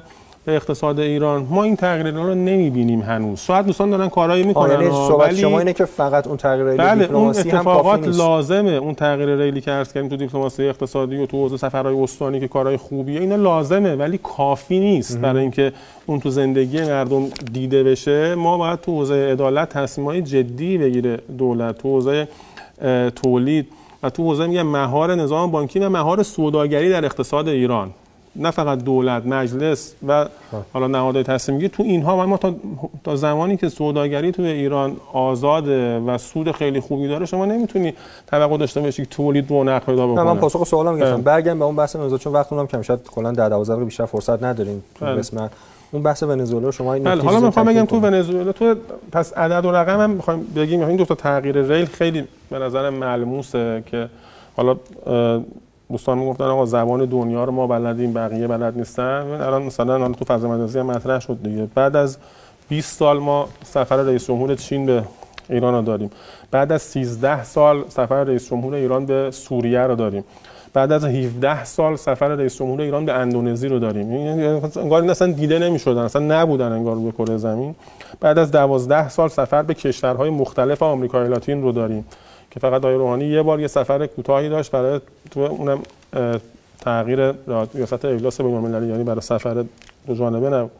به اقتصاد ایران، ما این تغییرات رو نمی‌بینیم هنوز. شاید دوستان دارن کارایی می‌کنن، یعنی صحبت شما اینه که فقط اون تغییر ریلی دیپلماسی هم کافی نیست. لازمه. اون تغییر ریلی که عرض کردیم تو دیپلماسی اقتصادی و تو حوزه سفرهای استانی که کارهای خوبیه، اینا لازمه ولی کافی نیست. برای اینکه اون تو زندگی مردم دیده بشه، ما باید تو حوزه عدالت تصمیم‌های جدی بگیره دولت، تو حوزه تولید و تو حوزه میگم مهار نظام بانکی و مهار سوداگری در اقتصاد ایران. نه فقط دولت، مجلس و حالا نهادهای تصمیم گیری، تو اینها ما تا زمانی که سوداگری تو ایران آزاده و سود خیلی خوبی داره، شما نمیتونی توقع داشته باشی که تولید رونق پیدا بکنه. من پاسخ سوالم گرفتم. برگردم به اون بحث ونزوئلا، چون وقتمون هم کم، شاید کلا 10-12 دقیقه بیشتر فرصت نداریم تو قسمت. اون بحث ونزوئلا رو شما حالا میخوام بگم تو ونزوئلا، تو پس عدد و رقم هم میخوایم بگیم. این دو تا تغییر ریل خیلی به نظر ملموسه که حالا دوستان میگفتن آقا زبان دنیا رو ما بلدیم، بقیه بلد نیستن. الان مثلا تو فضا مجازی هم مطرح شد دیگه، بعد از 20 سال ما سفر رئیس جمهور چین به ایران رو داریم، بعد از 13 سال سفر رئیس جمهور ایران به سوریه رو داریم، بعد از 17 سال سفر رئیس جمهور ایران به اندونزی رو داریم. انگار این اصلا دیده نمی‌شدن، اصلا نبودن انگار به کره زمین. بعد از 12 سال سفر به کشورهای مختلف آمریکای لاتین رو داریم که فقط آقای روحانی یه بار یه سفر کوتاهی داشت برای تو اونم تغییر ریاست اجلاس بین‌المللی، یعنی برای سفر دو جانبه نه.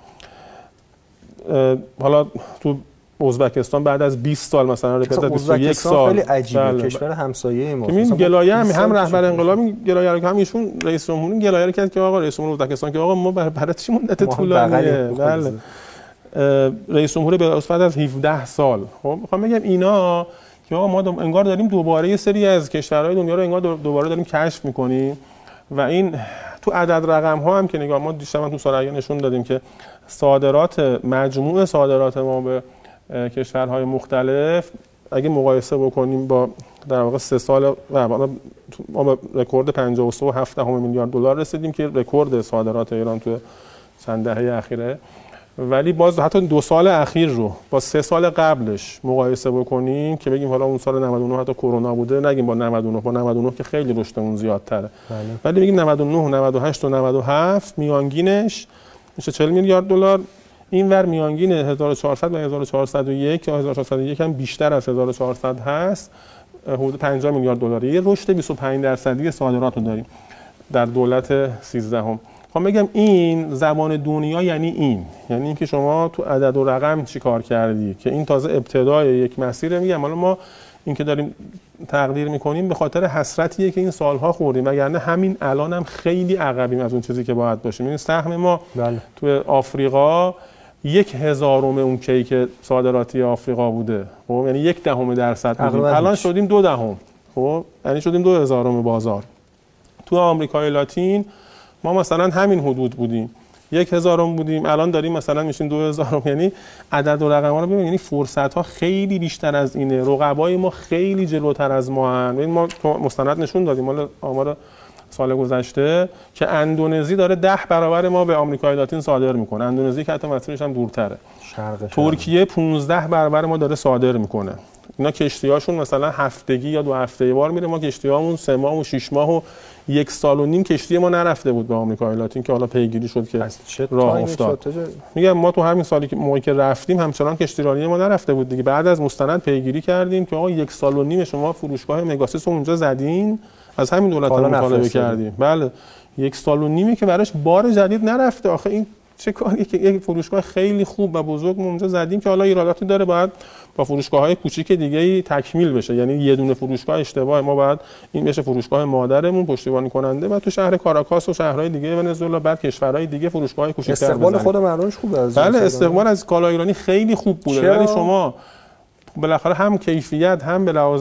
حالا تو ازبکستان بعد از 20 سال مثلا رفت 21 سال. خیلی عجیبه. کشور همسایه ما. این گلایه هم رهبر انقلاب گلایه رو هم ایشون رئیس جمهور گلایه رو کرد که آقا رئیس جمهور ازبکستان که آقا ما برای چی مدت طولانیه. بله. رئیس جمهور بلاروس بعد از 17 سال. خب میخوام بگم اینا که آقا ما انگار داریم دوباره یه سری از کشورهای دنیا رو انگار دوباره داریم کشف می‌کنیم و این تو عدد رقم ها هم که نگاه ما دیشب تو سالگرد نشون دادیم که صادرات مجموع صادرات ما به کشورهای مختلف اگه مقایسه بکنیم با در واقع 3 سال ما به رکورد 53.7 میلیارد دلار رسیدیم که رکورد صادرات ایران تو چند دهه اخیره. ولی باز حتی 2 سال اخیر رو با 3 سال قبلش مقایسه بکنیم که بگیم حالا اون سال 99 حتی کرونا بوده، نگیم با 99 که خیلی رشدمون زیادتره، ولی بگیم 99 98 و 97 میانگینش میشه 40 میلیارد دلار. اینور میانگین 1400 و 1401 که 1401 هم بیشتر از 1400 هست، حدود 50 میلیارد دلاری. یه رشد 25% صادرات رو داریم در دولت 13ام. خب بگم این زبان دنیا یعنی اینکه شما تو عدد و رقم چی کار کردی، که این تازه ابتدای یک مسیره. میگم حالا ما این که داریم تقدیر میکنیم به خاطر حسرتیه که این سالها خوردیم، وگرنه همین الان هم خیلی عقبیم از اون چیزی که باید باشیم. این سهم ما تو آفریقا 1/1000 اون کیک صادراتی آفریقا بوده، خب یعنی 0.1% بودیم، الان شدیم 0.2. خب یعنی شدیم 2000 بازار. تو آمریکای لاتین ما مثلا همین حدود بودیم، 1000 بودیم، الان داریم مثلا میشیم 2000. یعنی عدد و رقم ها رو ببین، یعنی فرصت ها خیلی بیشتر از اینه، رقبای ما خیلی جلوتر از ما هستن. ببین ما مستند نشون دادیم مال آمار سال گذشته که اندونزی داره 10 برابر ما به آمریکای لاتین صادر میکنه. اندونزی که حتی مسیرش هم دورتره. ترکیه 15 برابر ما داره صادر میکنه. اینا کشتی‌هاشون مثلا هفتگی یا 2 هفته بار میره، ما کشتی‌هامون 3 ماه و 6 ماه و 1 سال و نیم کشتی ما نرفته بود به آمریکای لاتین که حالا پیگیری شد که راه افتاد. میگم ما تو همین سالی که موقعی که رفتیم همچنان کشتیرانی ما نرفته بود دیگه. بعد از مستند پیگیری کردیم که آقا 1 سال و نیم شما فروشگاه مگاسیس اونجا زدین، از همین دولت هم مطالبه کردیم. بله 1 سال و نیمه که براش بار جدید نرفته. آخه این چه کاریه که یک فروشگاه خیلی خوب و بزرگ اونجا زدیم که حالا ایراداتی داره، باید با فروشگاه‌های کوچیک دیگه‌ای تکمیل بشه. یعنی یه دونه فروشگاه اشتباهه، ما باید این بشه فروشگاه مادرمون پشتیبانی کننده و تو شهر کاراکاس و شهرهای دیگه ونزوئلا بعد کشورهای دیگه فروشگاه‌های کوچیک‌تر استقبال خود مردمش خوبه. بله استقبال از کالا ایرانی خیلی خوب بوده، ولی شما بالاخره هم کیفیت هم به لحاظ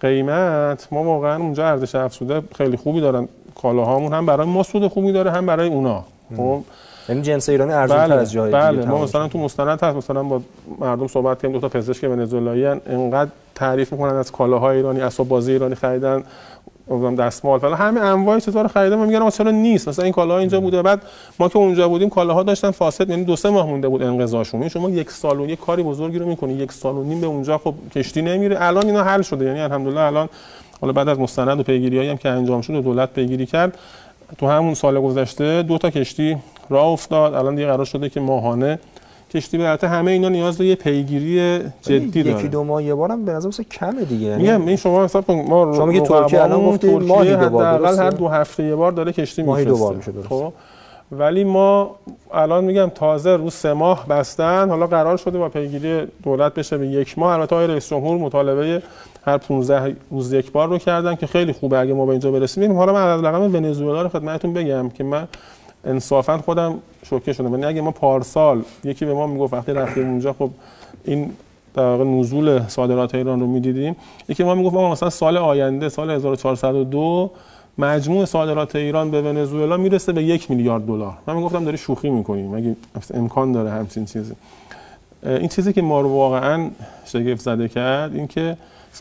قیمت ما واقعا اونجا ارزش افزوده خیلی خوبی دارن کالاهامون، هم برای ما سود خوبی داره هم برای اونا. خب یعنی جنس ایرانی ارزان‌تر از جای دیگه. بله ما مثلا تو مستند هست، مثلا با مردم صحبت کردیم، 2 تا پزشک ونزوئلایی انقدر تعریف میکنن از کالاهای ایرانی، اسباب بازی ایرانی خریدن، دستمال فلان همه انواع چیزا رو خریدن. ما میگم چرا نیست، مثلا این کالاها اینجا بوده. بعد ما که اونجا بودیم کالاها داشتن فاسد، یعنی 2-3 ماه مونده بود انقضاشون. یعنی شما 1 سال و یک کاری بزرگی رو میکنی، 1 سال و نیم به اونجا خب کشتی نمیره. الان اینا حل شده، یعنی الحمدلله الان حالا بعد از مستند و پیگیریایی هم که انجام شد و دولت پیگیری کرد، تو همون سال گذشته 2 تا کشتی راه افتاد. الان دیگه قرار شده که ماهانه کشتی برده. همه اینا نیاز به یه پیگیری جدی داره. یکی دو ماه یه بارم به نظر مثلا کمه دیگه. میگم این شما حساب کن ما شما میگید ترکیه الان گفتید ماهی دو بار، حداقل هر 2 هفته یه بار داره کشتی ماهی میفرسته. 2 بار میشه درست. خب ولی ما الان میگم تازه رو 3 ماه بستن. حالا قرار شده با پیگیری دولت بشه به 1 ماه. البته آقای رئیس جمهور مطالبه هر 15 روز یک بار رو کردن که خیلی خوبه اگه ما به اینجا برسیم. حالا من از رقم ونزوئلا رو خدمتتون بگم که من انصافا خودم شوکه شدم. یعنی اگه ما پارسال یکی به ما میگفت وقتی رفتیم اونجا خب این در واقع نزول صادرات ایران رو میدیدیم، یکی ما میگفت ما مثلا سال آینده سال 1402 مجموع صادرات ایران به ونزوئلا میرسه به 1 میلیارد دلار. من میگفتم داری شوخی میکنی، مگه امکان داره همچین چیزی؟ این چیزی که ما رو واقعا شگفت زده کرد این که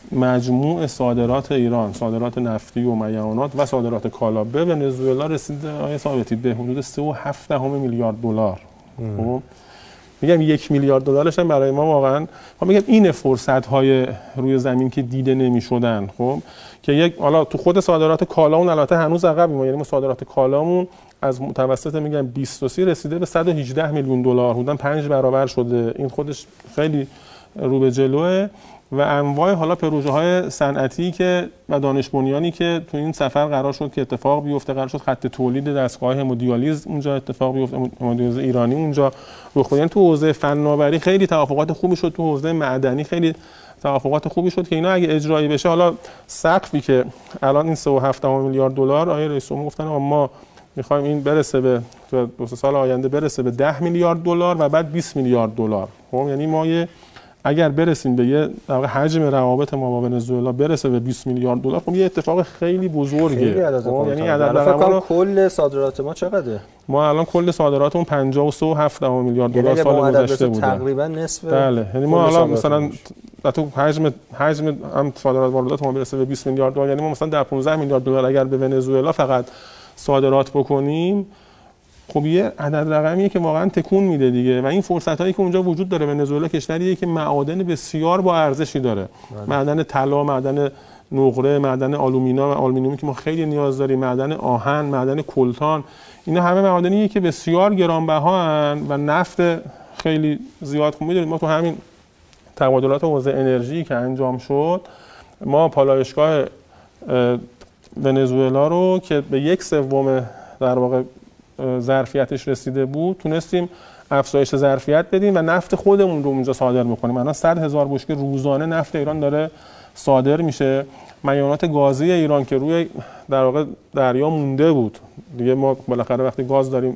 مجموع صادرات ایران، صادرات نفتی و میعانات و صادرات کالا به ونزوئلا رسیده آقای ثابتی به حدود 3.7 میلیارد دلار. خب میگم 1 میلیارد دلارش هم برای ما واقعا میگم این فرصت‌های روی زمین که دیده نمی‌شدن. خب که یک حالا تو خود صادرات کالامون البته هنوز عقبیم، یعنی ما صادرات کالامون از متوسط میگم 23 رسیده به 118 میلیون دلار، حدوداً 5 برابر شده. این خودش خیلی رو به جلوه و انواع حالا پروژه‌های صنعتی که و دانش بنیانی که تو این سفر قرار شد که اتفاق بیفته. قرار شد خط تولید دستگاه همودیالیز اونجا اتفاق بیفته، همودیالیز ایرانی اونجا رخ بده. تو حوزه فناوری خیلی توافقات خوبی شد، تو حوزه معدنی خیلی توافقات خوبی شد که اینا اگه اجرایی بشه، حالا سقفی که الان این 3.7 میلیارد دلار آقای رئیس جمهور گفتن ما می‌خوایم این برسه به 2 سال آینده برسه به 10 میلیارد دلار و بعد 20 میلیارد دلار. خب یعنی ما اگر برسیم به یه حجم روابط ما با ونزوئلا برسه به 20 میلیارد دلار، خب یه اتفاق خیلی بزرگه. یعنی عدد رقم کل صادرات ما چقدره؟ ما الان کل صادراتمون 53.7 میلیارد دلار سال گذشته بود. تقریبا نصف. بله یعنی ما الان مثلا تو حجم هم صادرات واردات ما برسه به 20 میلیارد دلار، یعنی ما مثلا در 15 میلیارد دلار اگر به ونزوئلا فقط صادرات بکنیم، خب یه عدد رقمیه که واقعا تکون میده دیگه. و این فرصتایی که اونجا وجود داره، ونزوئلا کشوریه که معادن بسیار با ارزشی داره. معدن طلا، معدن نقره، معدن آلومینیومی که ما خیلی نیاز داریم، معدن آهن، معدن کلتان، اینا همه معادنیه که بسیار گرانبهاان و نفت خیلی زیاد. خب میدونید ما تو همین تبادلات حوزه انرژی که انجام شد، ما پالایشگاه ونزوئلا رو که به 1/3 در واقع ظرفیتش رسیده بود تونستیم افزایش ظرفیت بدیم و نفت خودمون رو اونجا صادر بکنیم. الان 100,000 بشکه روزانه نفت ایران داره صادر میشه. میعانات گازی ایران که روی در واقع دریا مونده بود دیگه، ما بالاخره وقتی گاز داریم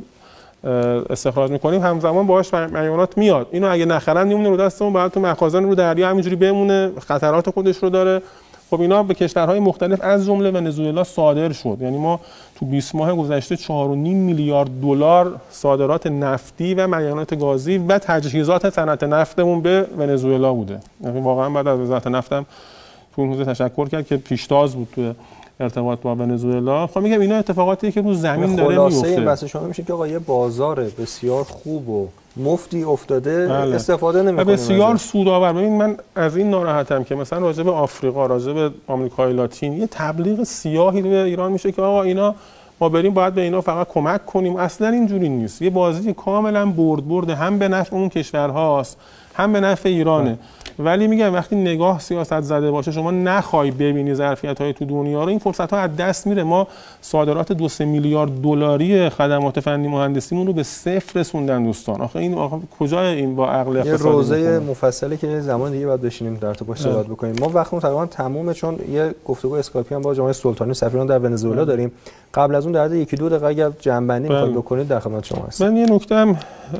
استخراج میکنیم همزمان باهاش میعانات میاد. اینو اگه نخرن میمونه رو دستمون، بعد تو مخازن رو دریا همینجوری بمونه، خطرات خودش رو داره. خب اینا به کشورهای مختلف از جمله ونزوئلا صادر شد. یعنی ما تو 20 ماه گذشته 4.5 میلیارد دلار صادرات نفتی و معدنیات گازی و تجهیزات صنعت نفتمون به ونزوئلا بوده. یعنی واقعا بعد از وزارت نفتم تو این حوزه تشکر کرد که پیشتاز بود تو ارتباط با ونزوئلا. خب میگم اینا اتفاقاتی که رو زمین داره میفته. خلاصه این بحث شما میشه که آقا یه بازار بسیار خوب و مفتی افتاده، بله. استفاده نمی‌کنیم. بسیار سودآور. ببین من از این ناراحتم که مثلا راجع به آفریقا، راجع به آمریکای لاتین یه تبلیغ سیاهی به ایران میشه که آقا اینا ما بریم باید به اینا فقط کمک کنیم. اصلا اینجوری نیست. یه بازی کاملا برد هم به نفع اون کشورهاست، هم به نفع ایرانه. ولی میگم وقتی نگاه سیاست زده باشه، شما نخوای ببینی ظرفیت‌های تو دنیا رو، این فرصت‌ها از دست میره. ما صادرات 2 میلیارد دلاری خدمات فنی مهندسیمون رو به صفر رسوندن دوستان. آخه این کجای این با عقل اقتصادی؟ یه روزه مفصلی که زمان دیگه بعد بشینیم در توش صحبت بکنیم. ما وقتمون تقریبا تمومه، چون یه گفتگو اسکایپی هم با جناب سلطانی سفیران در ونزوئلا داریم. قبل از اون در حد 1-2 دقیقه اگر جنبندی می‌خواید بکنید در خدمت شما هستم. من یه نکته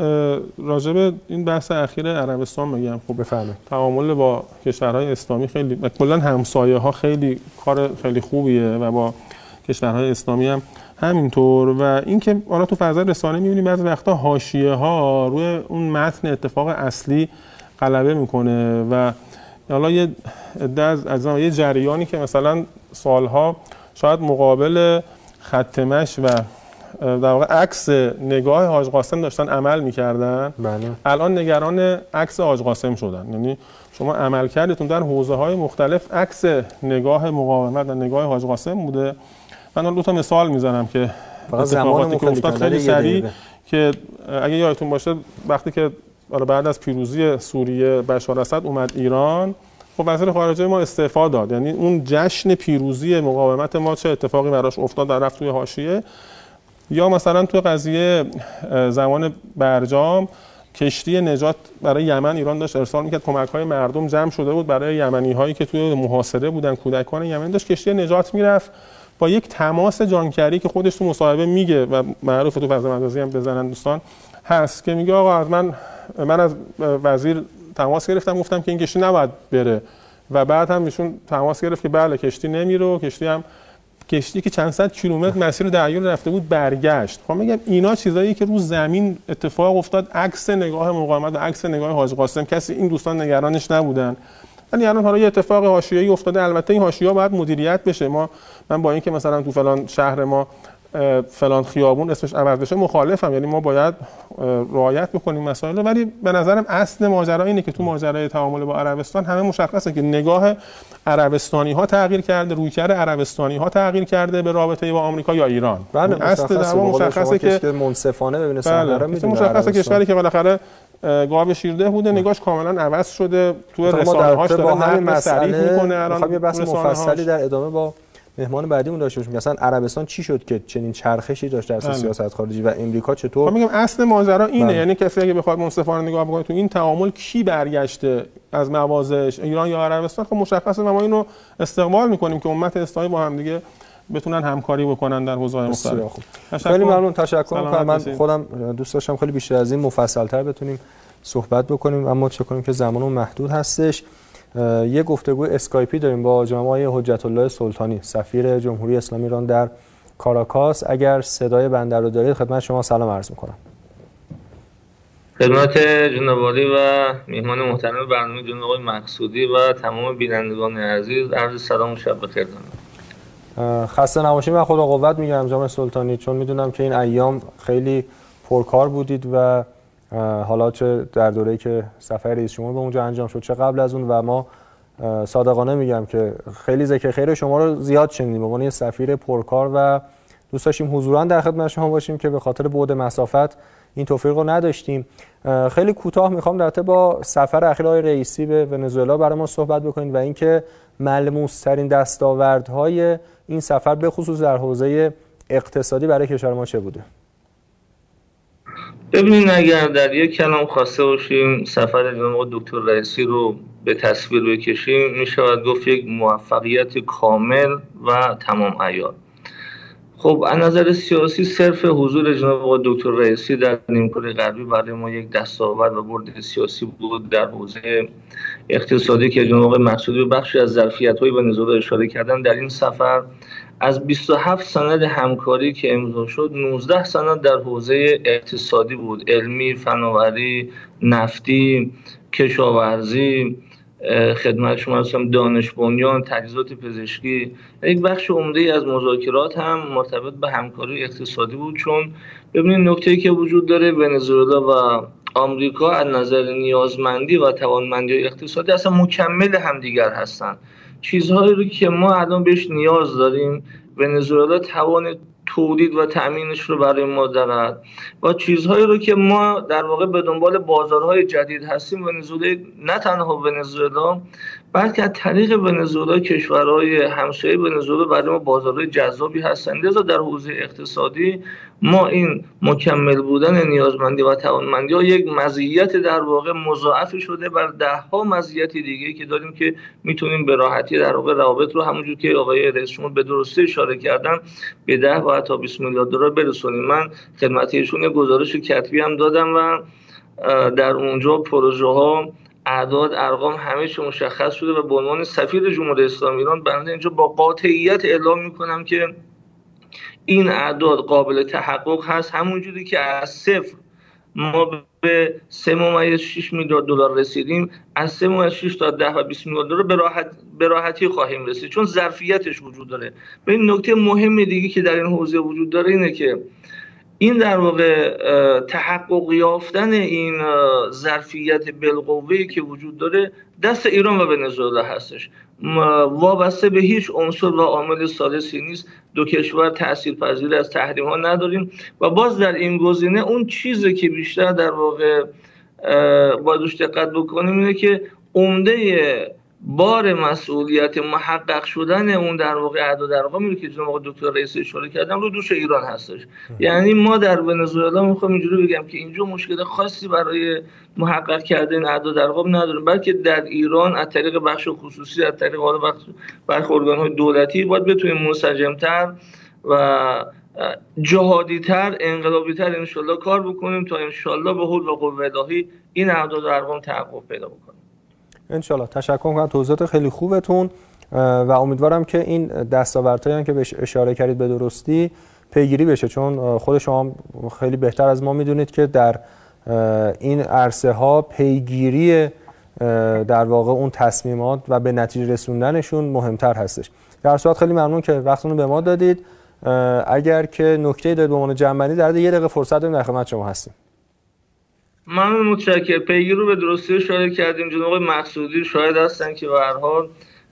راجع به این بحث اخیر عربستان میگم. خب بفرمایید. تعامل با کشورهای اسلامی خیلی و کلا همسایه‌ها خیلی کار خیلی خوبیه و با کشورهای اسلامی هم همینطور. و اینکه حالا تو فضای رسانه می‌بینیم بعضی وقتا حاشیه‌ها روی اون متن اتفاق اصلی غلبه میکنه و حالا یه عده از یه جریانی که مثلا سالها شاید مقابل ختمش و در واقع عکس نگاه حاج قاسم داشتن عمل می‌کردن، الان نگران عکس حاج قاسم شدن. یعنی شما عمل کردتون در حوزه‌های مختلف عکس نگاه مقاومت و نگاه حاج قاسم بوده. من 2 تا مثال میزنم که اتفاقاتی که افتاد خیلی سریع که اگه یادتون باشه وقتی که بعد از پیروزی سوریه بشار اسد اومد ایران، خب وزیر خارجه ما استعفا داد. یعنی اون جشن پیروزی مقاومت ما چه اتفاقی براش افتاد در رفت توی حاشیه. یا مثلا تو قضیه زمان برجام کشتی نجات برای یمن ایران داشت ارسال میکرد، کمک‌های مردم جمع شده بود برای یمنی‌هایی که توی محاصره بودن، کودکان یمنی، داشت کشتی نجات میرفت با یک تماس جانکری که خودش تو مصاحبه میگه و معروف تو فضا مجازی هم بزنن دوستان هست که میگه آقا من از وزیر تماس گرفتم، گفتم که این کشتی نباید بره و بعد هم ایشون تماس گرفت که بله کشتی نمیره، کشتی که چند صد کیلومتر مسیر دریا رفته بود برگشت. خب میگم اینا چیزایی که رو زمین اتفاق افتاد، عکس نگاه مقاومت و عکس نگاه حاج قاسم، کسی این دوستان نگرانش نبودن. ولی الان حالا یه اتفاق حاشیه‌ای افتاده، البته این حاشیه‌ها باید مدیریت بشه. من با اینکه مثلا تو فلان شهر ما فلان خیابون اسمش عوض بشه مخالفم، یعنی ما باید رعایت بکنیم مسائل، ولی به نظرم اصل ماجرا اینه که تو ماجرای تعامل با عربستان همه مشخصه که نگاه عربستانی‌ها تغییر کرده، رویکرد عربستانی‌ها تغییر کرده به رابطه با آمریکا یا ایران. بله اصل دعوا مشخصه که منصفانه ببینه صحنه رو می‌دونه. مشخصه کشوری که بالاخره گاو شیرده بوده نگاهش کاملا عوض شده، تو رسانه‌هاش داره همین صریح می‌کنه. الان یه بحث مفصلی در ادامه با مهمان بعدیمون داشته باشیم. مثلا عربستان چی شد که چنین چرخشی داشت در سیاست خارجی و امریکا چطور؟ میگم اصل ماجرا اینه. یعنی کسی اگه بخواد منصفانه نگاه بکنه تو این تعامل کی برگشته از موازش، ایران یا عربستان، خب مشخصه و ما اینو استقبال می‌کنیم که امت اسلامی با هم دیگه بتونن همکاری بکنن در حوزه‌های مختلف. خیلی ممنون، تشکر می‌کنم. من خودم دوست داشتم خیلی بیشتر از این مفصل‌تر بتونیم صحبت بکنیم، اما چه کنیم که زمانمون محدود هستش. یه گفتگو اسکایپی داریم با جناب آقای حجت الله سلطانی، سفیر جمهوری اسلامی ایران در کاراکاس. اگر صدای بنده رو دارید خدمت شما سلام عرض می‌کنم. خدمت جناب عالی و میهمان محترم برنامه جناب آقای مقصودی و تمام بینندگان عزیز عرض سلام و شب بخیر دارم. خسته نباشید و خدا قوت میگم جناب سلطانی، چون میدونم که این ایام خیلی پرکار بودید و حالا چه در دوره‌ای که سفر رئیس جمهور به اونجا انجام شد چه قبل از اون، و ما صادقانه میگم که خیلی ذکر خیر شما رو زیاد شنیدیم به عنوان یه سفیر پرکار و دوست داشتیم حضوراً در خدمت شما باشیم که به خاطر بعد مسافت این توفیق رو نداشتیم. خیلی کوتاه میخوام در رابطه با سفر اخیر آقای رئیسی به ونزوئلا برای ما صحبت بکنید و اینکه ملموس‌ترین دستاوردهای این سفر به خصوص در حوزه اقتصادی برای کشور ما چه بوده؟ ببینید اگر در یک کلام خواسته باشیم سفر جناب دکتر رئیسی رو به تصویر بکشیم، میشود گفت یک موفقیت کامل و تمام عیار. خب از نظر سیاسی صرف حضور جناب دکتر رئیسی در نیمکره غربی برای ما یک دستاورد و برد سیاسی بود. در حوزه اقتصادی که جناب مقصودی به بخشی از ظرفیت‌های ونزوئلا اشاره کردن، در این سفر از 27 سند همکاری که امضا شد 19 سند در حوزه اقتصادی بود، علمی، فناوری، نفتی، کشاورزی، خدمت شما هستم دانش بنیان، تجهیزات پزشکی. یک بخش عمده‌ای از مذاکرات هم مرتبط به همکاری اقتصادی بود، چون ببینید نکته‌ای که وجود داره ونزوئلا و آمریکا از نظر نیازمندی و توانمندی اقتصادی اصلا مکمل همدیگر هستند. چیزهایی رو که ما الان بهش نیاز داریم ونزوئلا توان تولید و تأمینش رو برای ما دارد و چیزهایی رو که ما در واقع به دنبال بازارهای جدید هستیم ونزوئلا، نه تنها ونزوئلا بلکه از طریق ونزوئلا کشورهای همسایه ونزوئلا برای ما بازارهای جذابی هستند. لذا در حوزه اقتصادی ما این مکمل بودن نیازمندی و توانمندی ها یک مزیت در واقع مضاعف شده بر 10 مزیت دیگه که داریم که میتونیم به راحتی در واقع روابط رو همونجور که آقای رئیس جمهور به درستی اشاره کردن به 10 و حتی 20 میلیارد دلار برسونیم. من خدمت ایشون گزارش کتبی هم دادم و در اونجا پروژه ها اعداد ارقام همه چی مشخص شده و به عنوان سفیر جمهوری اسلامی ایران بنده اینجا با قاطعیت اعلام میکنم که این اعداد قابل تحقق هست. همونجوری که از صفر ما به 3.6 میلیارد دلار رسیدیم، از 3.6 تا 10 و 20 میلیارد دلار به راحتی خواهیم رسید، چون ظرفیتش وجود داره. و این نکته مهم دیگه که در این حوزه وجود داره اینه که این در واقع تحقق یافتن این ظرفیت بالقوه‌ای که وجود داره دست ایران و ونزوئلا هستش، وابسته به هیچ عنصر و عامل ثالثی نیست. دو کشور تاثیرپذیر از تحریم ها نداریم و باز در این گزینه اون چیزی که بیشتر در واقع باید روش دقت بکنیم اینه که عمده بار مسئولیت محقق شدن اون در واقع اعداد ارقامی که جناب دکتر رئیس اشاره کردم رو دوش ایران هستش. یعنی ما در ونزوئلا میخوام اینجوری بگم که اینجا مشکل خاصی برای محقق کردن اعداد ارقام نداریم، بلکه در ایران از طریق بخش خصوصی، از طریق برخی ارگان‌های دولتی باید بتونیم منسجم‌تر و جهادی‌تر، انقلابی‌تر انشالله کار بکنیم تا انشالله به حول و قوه الهی این اعداد و ارقام تحقق پیدا بکنه. انشالله. تشکر می‌کنم توضیحات خیلی خوبتون و امیدوارم که این دستاوردهایی که بهش اشاره کردید به درستی پیگیری بشه، چون خود شما خیلی بهتر از ما میدونید که در این عرصه ها پیگیری در واقع اون تصمیمات و به نتیجه رسوندنشون مهمتر هستش. در صورت خیلی ممنون که وقتتون رو به ما دادید. اگر که نکته‌ای دارید به عنوان جمع‌بندی در حد 1 دقیقه فرصت داریم، در خدمت شما هستیم. ممنون، متشکرم. پیگیری رو به درستی اشاره کردیم. جناب مقصودی شاهد هستن که به هر حال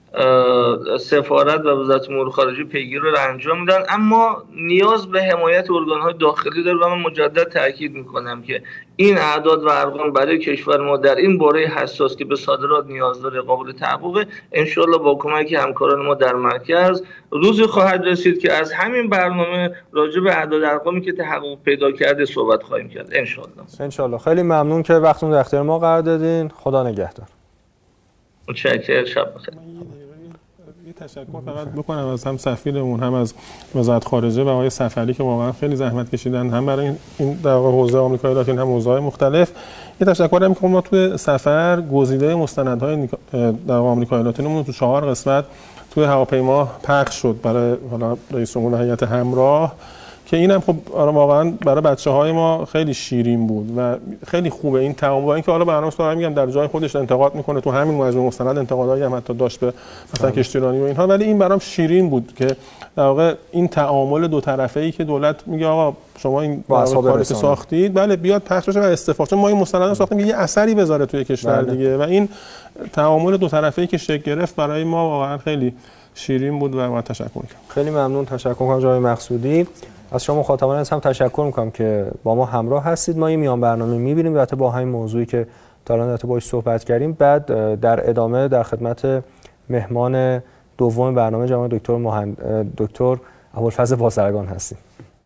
سفارت و وزارت امور خارجه پیگیری رو انجام میدن، اما نیاز به حمایت ارگان‌های داخلی داره و من مجدد تاکید میکنم که این اعداد و ارقام برای کشور ما در این باره حساس که به صادرات نیاز داره قابل تحققه. انشالله با کمک همکاران ما در مرکز روزی خواهد رسید که از همین برنامه راجع به اعداد و ارقامی که تحقق پیدا کرده صحبت خواهیم کرد انشالله. خیلی ممنون که وقتتون در اختیار ما قرار دادین. خدا نگهدار. متشکرم. شب بخیر. یه تشکر فقط بکنم از هم سفیرمون، هم از وزارت خارجه و آقای سفری که واقعا خیلی زحمت کشیدن، هم برای این در واقع حوزه آمریکای لاتین هم حوزه‌های مختلف. یه تشکر هم می‌کنم ما توی سفر گزیده مستندهای در آمریکای لاتینمون تو 4 قسمت توی هواپیما پخش شد برای حالا رئیس جمهور هیئت همراه، که اینم خب واقعا برای بچه‌های ما خیلی شیرین بود و خیلی خوبه این تعامل. اینکه حالا برنامه‌نویس دارم میگم در جای خودش انتقاد میکنه، تو همین مجموعه مستند انتقادایی هم حتی داشت به مثلا کشتیرانی و اینها، ولی این برام شیرین بود که در واقع این تعامل دو طرفه‌ای که دولت میگه آقا شما این کاری که ساختید بله بیاد پخش بشه و استفاده، چون ما این مستند ساختیم یه اثری بذاره توی کشور دیگه، و این تعامل دو طرفه‌ای که شکل گرفت برای ما واقعا خیلی شیرین بود و تشکر می‌کنم. خیلی ممنون. تشکر می‌کنم جناب مقصودی. از شما مخاطبان هم تشکر می‌کنم که با ما همراه هستید. ما این میان برنامه می‌بینیم البته با همین موضوعی که تا الان باهاش صحبت کردیم. بعد در ادامه در خدمت مهمان دوم برنامه جناب دکتر ابوالفضل بازرگان هستیم.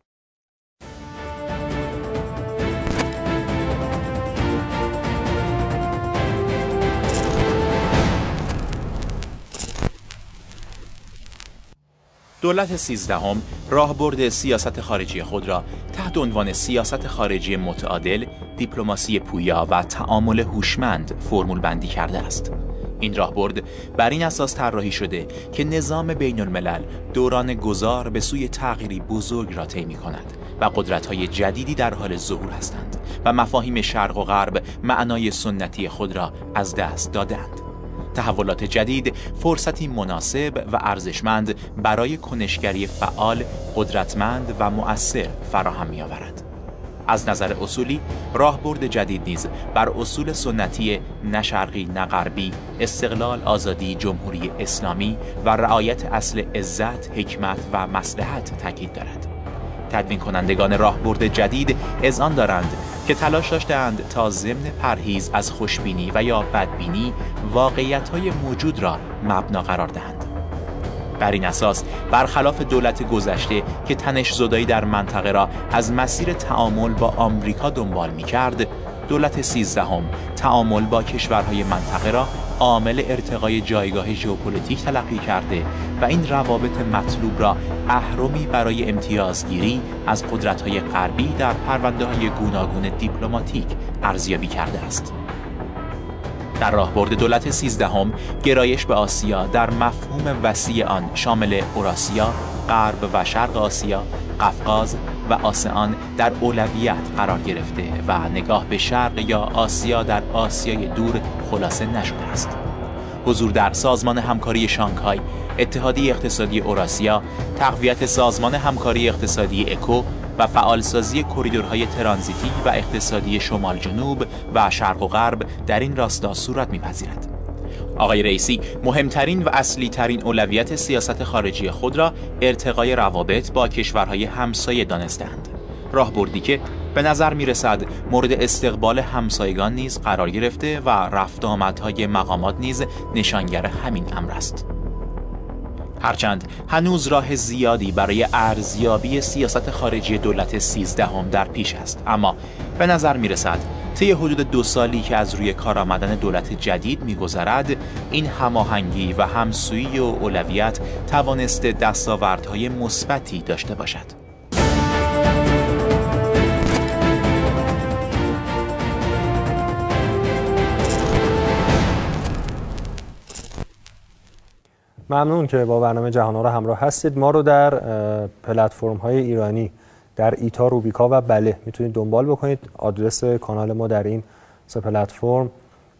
دولت 13 راهبرد سیاست خارجی خود را تحت عنوان سیاست خارجی متعادل، دیپلماسی پویا و تعامل هوشمند فرمول بندی کرده است. این راهبرد بر این اساس طراحی شده که نظام بین الملل دوران گذار به سوی تغییری بزرگ را طی می‌کند و قدرت‌های جدیدی در حال ظهور هستند و مفاهیم شرق و غرب معنای سنتی خود را از دست دادند. تحولات جدید فرصتی مناسب و ارزشمند برای کنشگری فعال، قدرتمند و مؤثر فراهم می‌آورد. از نظر اصولی، راهبرد جدید نیز بر اصول سنتی نه شرقی نه غربی، استقلال، آزادی، جمهوری اسلامی و رعایت اصل عزت، حکمت و مصلحت تاکید دارد. تدوین کنندگان راهبرد جدید اذعان دارند که تلاش داشته‌اند تا ضمن پرهیز از خوشبینی و یا بدبینی واقعیت‌های موجود را مبنا قرار دهند. بر این اساس برخلاف دولت گذشته که تنش زدایی در منطقه را از مسیر تعامل با آمریکا دنبال می‌کرد، دولت 13 تعامل با کشورهای منطقه را عامل ارتقای جایگاه ژئوپلیتیک تلقی کرده و این روابط مطلوب را اهرمی برای امتیازگیری از قدرت‌های غربی در پرونده‌های گوناگون دیپلماتیک ارزیابی کرده است. در راهبرد دولت 13 گرایش به آسیا در مفهوم وسیع آن شامل اوراسیا، غرب و شرق آسیا، قفقاز و آسیان در اولویت قرار گرفته و نگاه به شرق یا آسیا در آسیای دور خلاصه نشده است. حضور در سازمان همکاری شانگهای، اتحادیه اقتصادی اوراسیا، تقویت سازمان همکاری اقتصادی اکو، و فعالسازی کریدورهای ترانزیتی و اقتصادی شمال جنوب و شرق و غرب در این راستا صورت می‌پذیرد. آقای رئیسی مهمترین و اصلی ترین اولویت سیاست خارجی خود را ارتقای روابط با کشورهای همسایه دانستند. راهبردی که به نظر می رسد مورد استقبال همسایگان نیز قرار گرفته و رفت آمدهای مقامات نیز نشانگر همین امر است. هرچند هنوز راه زیادی برای ارزیابی سیاست خارجی دولت 13 در پیش است، اما به نظر می رسد طی حدود 2 سالی که از روی کار آمدن دولت جدید می‌گذرد، این هماهنگی و همسویی و اولویت توانسته دستاوردهای مثبتی داشته باشد. ممنون که با برنامه جهان‌آرا همراه هستید. ما رو در پلتفرم‌های ایرانی در ایتا، روبیکا و بله میتونید دنبال بکنید. آدرس کانال ما در این 3 پلتفرم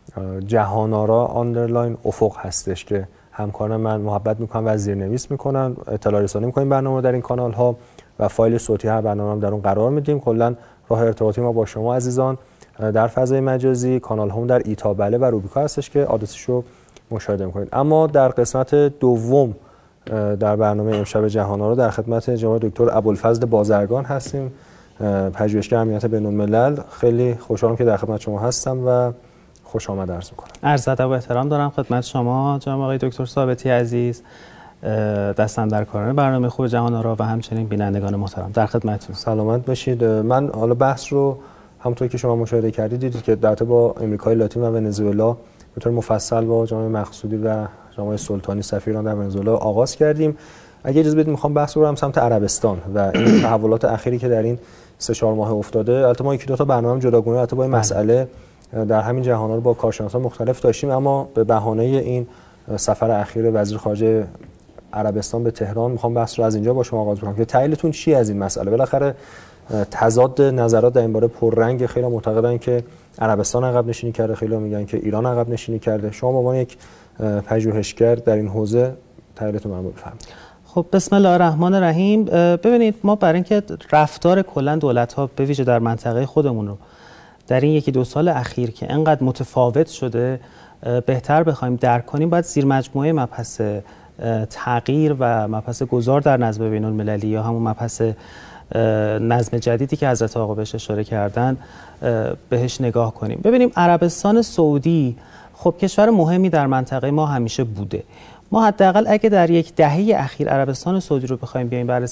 جهان‌آرا آندرلاین افق هستش که همکاران من محبت میکنن و زیرنویس میکنن. اطلاع رسانی میکنیم برنامه رو در این کانال ها و فایل صوتی هر برنامه هم در اون قرار میدیم. کلا راه ارتباطی ما با شما عزیزان در فضای مجازی کانال هم در ایتا، بله و روبیکا هستش که آدرسش رو مشاهده میکنید. اما در قسمت دوم در برنامه امشب جهان‌آرا در خدمت جناب دکتر ابوالفضل بازرگان هستیم، پژوهشگر امنیت بین‌الملل. خیلی خوشحالم که در خدمت شما هستم و خوش آمد عرض می‌کنم. عرض ادب و احترام دارم خدمت شما جناب آقای دکتر ثابتی عزیز، دستاندرکاران برنامه خوب جهان‌آرا و همچنین بینندگان محترم. در خدمتتون. سلامت باشید. من حالا بحث رو همونطور که شما مشاهده کردید دیدید که در با آمریکای لاتین و ونزوئلا به طور مفصل با جناب مقصودی و جناب سلطانی سفیران در ونزوئلا آغاز کردیم. اگه اجازه بدید میخوام بحث رو برم سمت عربستان و این تحولات اخیری که در این 3-4 ماه افتاده. البته ما 1-2 تا برنامه جداگانه البته با این مسئله در همین جهان‌آرا با کارشناسان مختلف داشتیم، اما به بهانه این سفر اخیر وزیر خارجه عربستان به تهران میخوام بحث رو از اینجا با شما آغاز بکنم که تحلیلتون چی از این مسئله؟ بالاخره تضاد نظرات در این باره پررنگ. خیلی معتقدن که عربستان عقب نشینی کرده، خیلی میگن که ایران عقب نشینی کرده. شما به عنوان یک پژوهشگر در این حوزه تحلیلتون رو بفرمایید. خب بسم الله الرحمن الرحیم. ببینید ما برای اینکه رفتار کلا دولت‌ها به ویژه در منطقه خودمون رو در این 1-2 سال اخیر که انقدر متفاوت شده بهتر بخوایم درک کنیم، باید زیر مجموعه مبحث تغییر و مبحث گذار در نظم بین‌المللی یا همون مبحث نظم جدیدی که حضرت آقا بهش اشاره کردن بهش نگاه کنیم. ببینیم عربستان سعودی خب کشور مهمی در منطقه ما همیشه بوده. ما حداقل اگه در 1 دهه اخیر عربستان سعودی رو بخوایم بیایم بررسی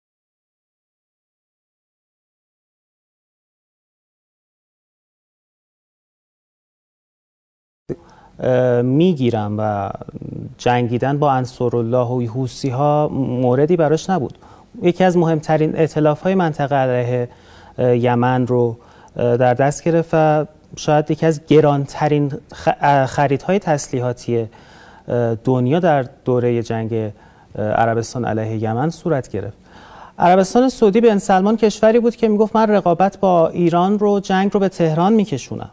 میگیرم و جنگیدن با انصارالله و حوثی ها موردی براش نبود. یکی از مهمترین ائتلاف‌های منطقه علیه یمن رو در دست گرفت و شاید یکی از گرانترین خریدهای تسلیحاتی دنیا در دوره جنگ عربستان علیه یمن صورت گرفت. عربستان سعودی بن سلمان کشوری بود که میگفت من رقابت با ایران رو، جنگ رو به تهران میکشونم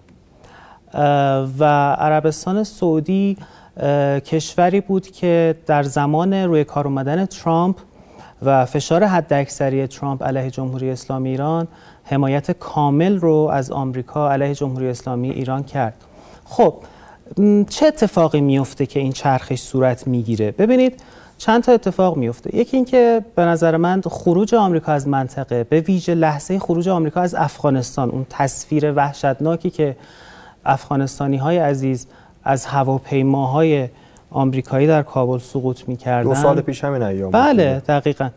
و عربستان سعودی کشوری بود که در زمان روی کار اومدن ترامپ و فشار حداکثری ترامپ علیه جمهوری اسلامی ایران حمایت کامل رو از آمریکا علیه جمهوری اسلامی ایران کرد. خب چه اتفاقی میفته که این چرخش صورت میگیره؟ ببینید چند تا اتفاق میفته. یکی این که به نظر من خروج آمریکا از منطقه، به ویژه لحظه خروج آمریکا از افغانستان، اون تصویر وحشتناکی که افغانستانی‌های عزیز از هواپیماهای آمریکایی در کابل سقوط می‌کردن. 2 سال پیش همین ایام. بله دقیقاً.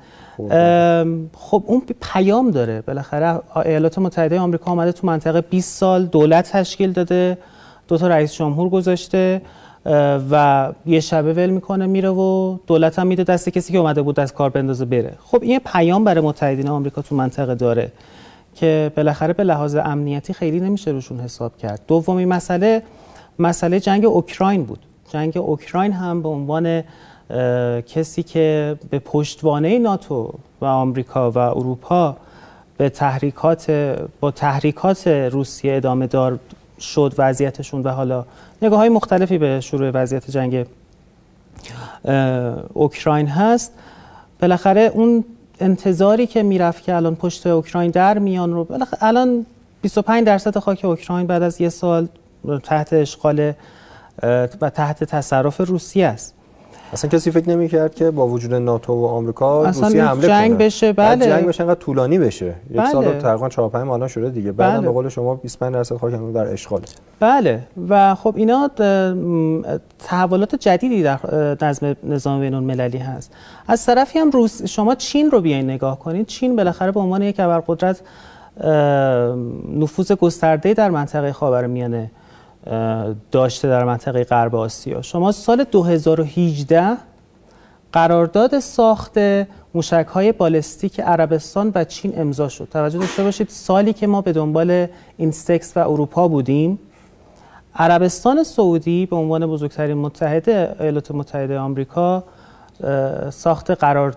خب اون پیام داره. بالاخره ایالات متحده آمریکا اومده تو منطقه 20 سال دولت تشکیل داده، 2 تا رئیس جمهور گذاشته و یه شبه ول میکنه میره و دولت هم میده دست کسی که اومده بود از کار بندازه بره. خب این پیام برای متحدین آمریکا تو منطقه داره که بالاخره به لحاظ امنیتی خیلی نمیشه روشون حساب کرد. دومی مسئله جنگ اوکراین بود. جنگ اوکراین هم به عنوان کسی که به پشتوانه ناتو و آمریکا و اروپا به تحریکات روسیه ادامه دار شد وضعیتشون و حالا نگاه‌های مختلفی به شروع وضعیت جنگ اوکراین هست. بالاخره اون انتظاری که میرفت که الان پشت اوکراین در میان رو الان 25% خاک اوکراین بعد از 1 سال تحت اشغال و تحت تصرف روسیه است. اصلا کسی فکر نمی‌کرد که با وجود ناتو و آمریکا اصلا روسیه حمله جنگ کنه. بشه. بله جنگ بشه انقدر طولانی بشه. بله. 1 سال تقریبا 4-5 ماه الان شده دیگه. بعدم بله. به قول شما 25% خاک هنوز در اشغاله. بله و خب اینا تحولات جدیدی در نظام بین‌المللی هست. از طرفی هم شما چین رو بیاین نگاه کنید. چین بالاخره به عنوان یک ابرقدرت نفوذ گسترده‌ای در منطقه خاورمیانه داشته، در منطقه غرب آسیا. شما سال 2018 قرارداد ساخت موشک‌های بالستیک عربستان و چین امضا شد. توجه داشته باشید سالی که ما به دنبال اینستکس و اروپا بودیم، عربستان سعودی به عنوان بزرگترین متحد ایالات متحده آمریکا ساخت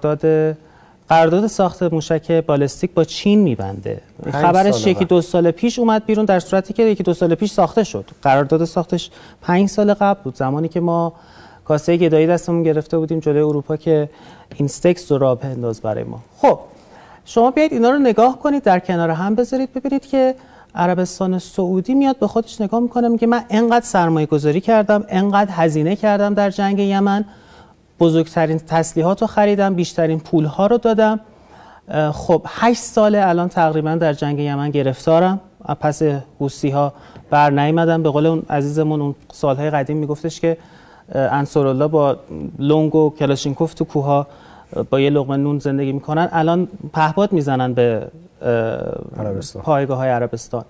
قرارداد ساخت موشک بالستیک با چین میبنده. خبرش 1-2 سال پیش اومد بیرون، در صورتی که 1-2 سال پیش ساخته شد. قرارداد ساختش 5 سال قبل بود، زمانی که ما کاسه گدایی دستمون گرفته بودیم جلوی اروپا که اینستکس رو راه بنداز برای ما. خب شما بیایید اینا رو نگاه کنید، در کنار هم بذارید، ببینید که عربستان سعودی میاد به خودش نگاه میکنه، میگه من انقدر سرمایه گذاری کردم، انقدر هزینه کردم در جنگ یمن، بزرگترین تسلیحات رو خریدم، بیشترین پول ها رو دادم. خب 8 ساله الان تقریبا در جنگ یمن گرفتارم، پس حوثی ها بر نیامدن. به قول اون عزیزمون اون سالهای قدیم میگفتش که انصارالله با لنگ و کلاشینکوف تو کوها با یه لقمه نون زندگی میکنن، الان پهپاد میزنن به پایگاه های عربستان.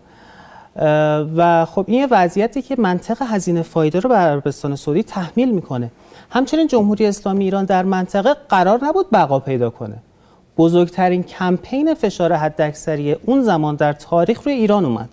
و خب این وضعیتی که منطق هزینه فایده رو به عربستان سعودی تحمیل میکنه. همچنین جمهوری اسلامی ایران در منطقه قرار نبود بقا پیدا کنه. بزرگترین کمپین فشار حداکثری اون زمان در تاریخ روی ایران اومد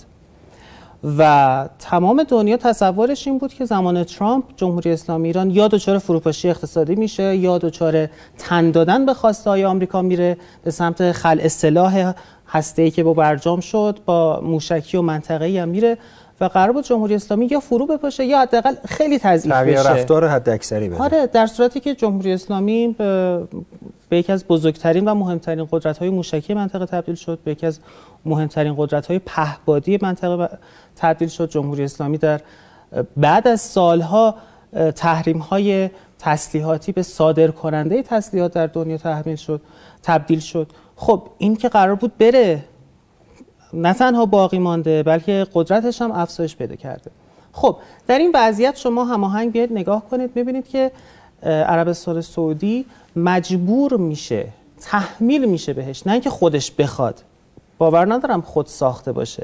و تمام دنیا تصورش این بود که زمان ترامپ جمهوری اسلامی ایران یا دچار فروپاشی اقتصادی میشه یا دچار تن دادن به خواسته های آمریکا میره به سمت خلع سلاح هسته‌ای که با برجام شد، با موشکی و منطقه‌ای هم میره و قرار بود جمهوری اسلامی یا فرو بپاشه یا حداقل خیلی تضعیف بشه، تغییر رفتار حداکثری بده. آره، در صورتی که جمهوری اسلامی به یکی از بزرگترین و مهمترین قدرت‌های موشکی منطقه تبدیل شد، به یکی از مهمترین قدرت‌های پهپادی منطقه تبدیل شد. جمهوری اسلامی در بعد از سالها تحریم‌های تسلیحاتی به صادرکننده تسلیحات در دنیا تبدیل شد. خب این که قرار بود بره، نه تنها باقی مانده بلکه قدرتش هم افزایش پیدا کرده. خب در این وضعیت شما هماهنگ بیاید نگاه کنید، ببینید که عربستان سعودی مجبور میشه، تحمیل میشه بهش، نه اینکه خودش بخواد، باور ندارم خود ساخته باشه،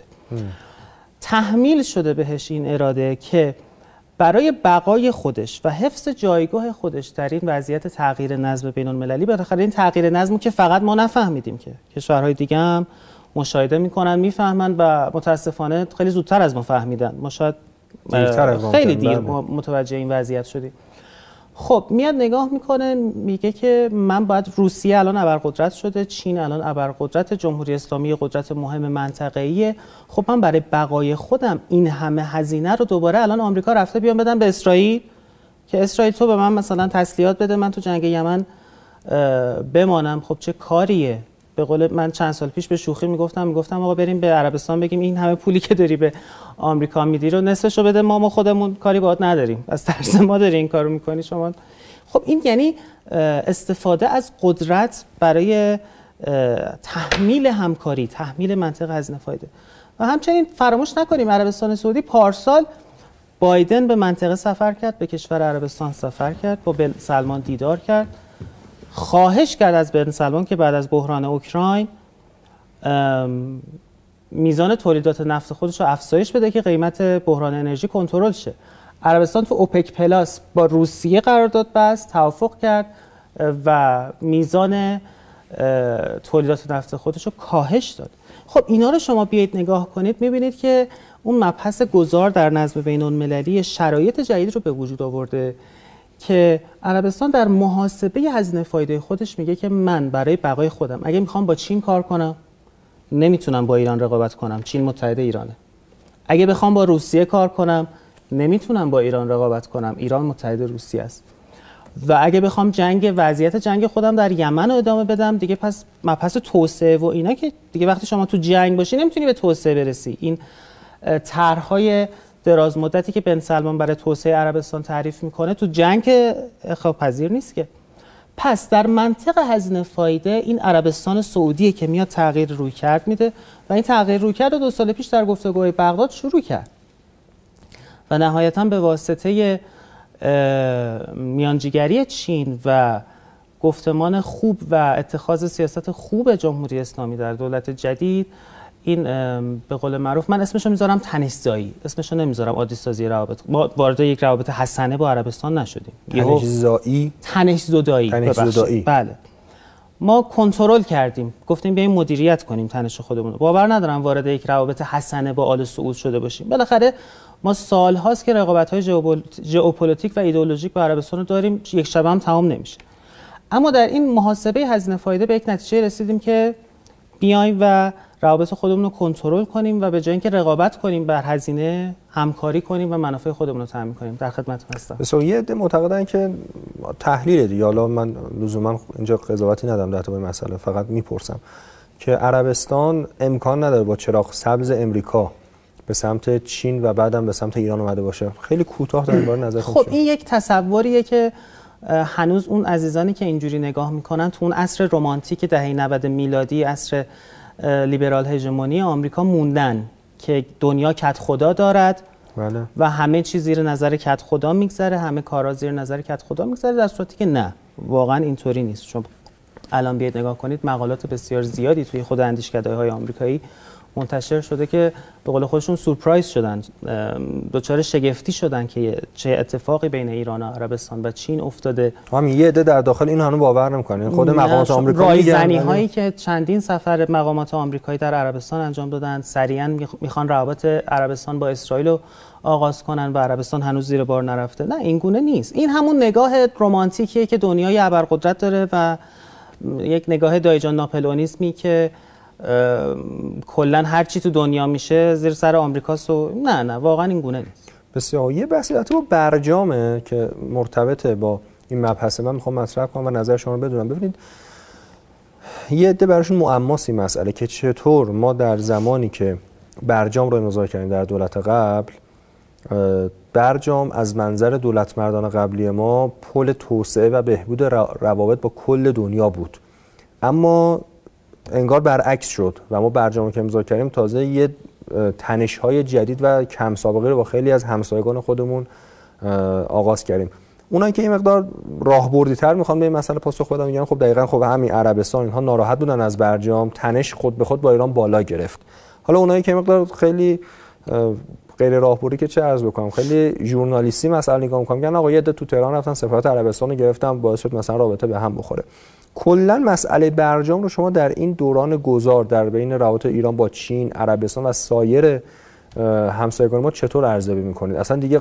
تحمیل شده بهش این اراده که برای بقای خودش و حفظ جایگاه خودش در این وضعیت تغییر نظم بین المللی، بالاخره این تغییر نظم که فقط ما نفهمیدیم، که کشورهای دیگه هم مشاهده میکنن، میفهمن و متاسفانه خیلی زودتر از ما فهمیدن. ما شاید خیلی دیر متوجه این وضعیت شدیم. خب میاد نگاه میکنه، میگه که من باید، روسیه الان ابرقدرت شده، چین الان ابرقدرت، جمهوری اسلامی قدرت مهم منطقه‌ایه، خب من برای بقای خودم این همه هزینه رو دوباره الان آمریکا رفته بیان بدم به اسرائیل که اسرائیل تو به من مثلا تسلیحات بده، من تو جنگ یمن بمانم. خب چه کاریه؟ به قول من چند سال پیش به شوخی میگفتم آقا بریم به عربستان بگیم این همه پولی که داری به آمریکا میدی رو نصفشو بده، ما خودمون کاری باهات نداریم، از ترس ما داری این کارو میکنی شما. خب این یعنی استفاده از قدرت برای تحمیل همکاری، تحمیل منطق هزینه فایده. و همچنین فراموش نکنیم عربستان سعودی پارسال بایدن به منطقه سفر کرد، به کشور عربستان سفر کرد، با بن سلمان دیدار کرد، خواهش کرد از بن سلمان که بعد از بحران اوکراین میزان تولیدات نفت خودش رو افزایش بده که قیمت بحران انرژی کنترل شه. عربستان تو اوپک پلاس با روسیه قرارداد بست، توافق کرد و میزان تولیدات نفت خودش رو کاهش داد. خب اینا رو شما بیایید نگاه کنید، میبینید که اون مبحث گذار در نظم بین المللی شرایط جدید رو به وجود آورده که عربستان در محاسبه هزینه فایده خودش میگه که من برای بقای خودم اگه میخوام با چین کار کنم نمیتونم با ایران رقابت کنم، چین متحد ایرانه. اگه بخوام با روسیه کار کنم نمیتونم با ایران رقابت کنم، ایران متحد روسیه است. و اگه بخوام وضعیت جنگ خودم در یمن رو ادامه بدم دیگه، پس مبحث توسعه و اینا که دیگه وقتی شما تو جنگ باشی نمیتونی به توسعه برسی. این طرح‌های دراز مدتی که بن سلمان برای توسعه عربستان تعریف میکنه تو جنگ اخلاق پذیر نیست که. پس در منطق هزینه فایده این عربستان سعودیه که میاد تغییر رویکرد میده و این تغییر رویکرد رو 2 سال پیش در گفتگوهای بغداد شروع کرد و نهایتاً به واسطه میانجیگری چین و گفتمان خوب و اتخاذ سیاست خوب جمهوری اسلامی در دولت جدید، این به قول معروف من اسمشو میذارم تنش‌زایی، اسمشو نمیذارم عادی سازی روابط، ما وارد یک روابط حسنه با عربستان نشدیم. تنش‌زدایی. بله. ما کنترل کردیم، گفتیم بیایم مدیریت کنیم تنش خودمون. باور ندارم وارد یک روابط حسنه با آل سعود شده باشیم. بالاخره ما سال هاست که رقابت‌های ژئوپلیتیک و ایدئولوژیک با عربستان رو داریم، یک شب هم تمام نمیشه. اما در این محاسبه هزینه فایده به یک نتیجه رسیدیم که بیایم و روابط خودمون رو کنترل کنیم و به جای اینکه رقابت کنیم بر هزینه، همکاری کنیم و منافع خودمون رو تامین کنیم. در خدمتتون هستم. بسیار یه عده معتقدن که تحلیل دیگه، حالا من لزوما اینجا قضاوتی ندارم در این مسئله، فقط میپرسم که عربستان امکان نداره با چراغ سبز امریکا به سمت چین و بعدم به سمت ایران اومده باشه. خیلی کوتاه در این باره نظرتون خب این یک تصوریه که هنوز اون عزیزانی که اینجوری نگاه میکنن تو اون عصر رمانتیک دهه 90 میلادی، عصر لیبرال هژمونی آمریکا موندن که دنیا کد خدا دارد. بله. و همه چیز زیر نظر کد خدا میگذره، همه کارا زیر نظر کد خدا میگذره، در صورتی که نه، واقعا اینطوری نیست. چون الان بیاید نگاه کنید مقالات بسیار زیادی توی خود اندیشکده‌های آمریکایی منتشر شده که به قول خودشون سورپرایز شدن، دچار شگفتی شدن که چه اتفاقی بین ایران و عربستان و چین افتاده. همین یه عده در داخل این هنوز باور نمی‌کنن. خود مقامات آمریکایی رایزنی‌هایی که چندین سفر مقامات آمریکایی در عربستان انجام دادن، سریعا میخوان روابط عربستان با اسرائیل رو آغاز کنن و عربستان هنوز زیر بار نرفته. نه، این گونه نیست. این همون نگاه رمانتیکیه که دنیای ابرقدرت داره و یک نگاه دایجان ناپلئونیسمی که کلا هر چی تو دنیا میشه زیر سر آمریکاست و نه واقعا این گونه نیست. بسیار یه بحثی با برجامه که مرتبطه با این مبحث، من میخوام مطرح کنم و نظر شما رو بدونم. ببینید یه عده براشون معماست این مسئله که چطور ما در زمانی که برجام رو امضا کردیم در دولت قبل، برجام از منظر دولت مردان قبلی ما پل توسعه و بهبود روابط با کل دنیا بود، اما انگار برعکس شد و ما برجام که امضا کردیم تازه یه تنش‌های جدید و کم سابقه رو با خیلی از همسایگان خودمون آغاز کردیم. اونایی که این مقدار راهبردی‌تر میخوان به این مسئله پاسخ بدن میگن خب دقیقاً خب همین عربستان اینها ناراحت بودن از برجام، تنش خود به خود با ایران بالا گرفت. حالا اونایی که مقدار خیلی غیر راهبردی که چه عرض بکنم، خیلی ژورنالیستی مسئله نگاه می‌کنم، میگن آقا یه عده تو تهران رفتن سفارت عربستان رو گرفتن، باعث شد مثلا رابطه به هم بخوره. کلا مسئله برجام رو شما در این دوران گذار در بین روابط ایران با چین، عربستان و سایر همسایگان ما چطور ارزیابی می‌کنید؟ اصلا دیگه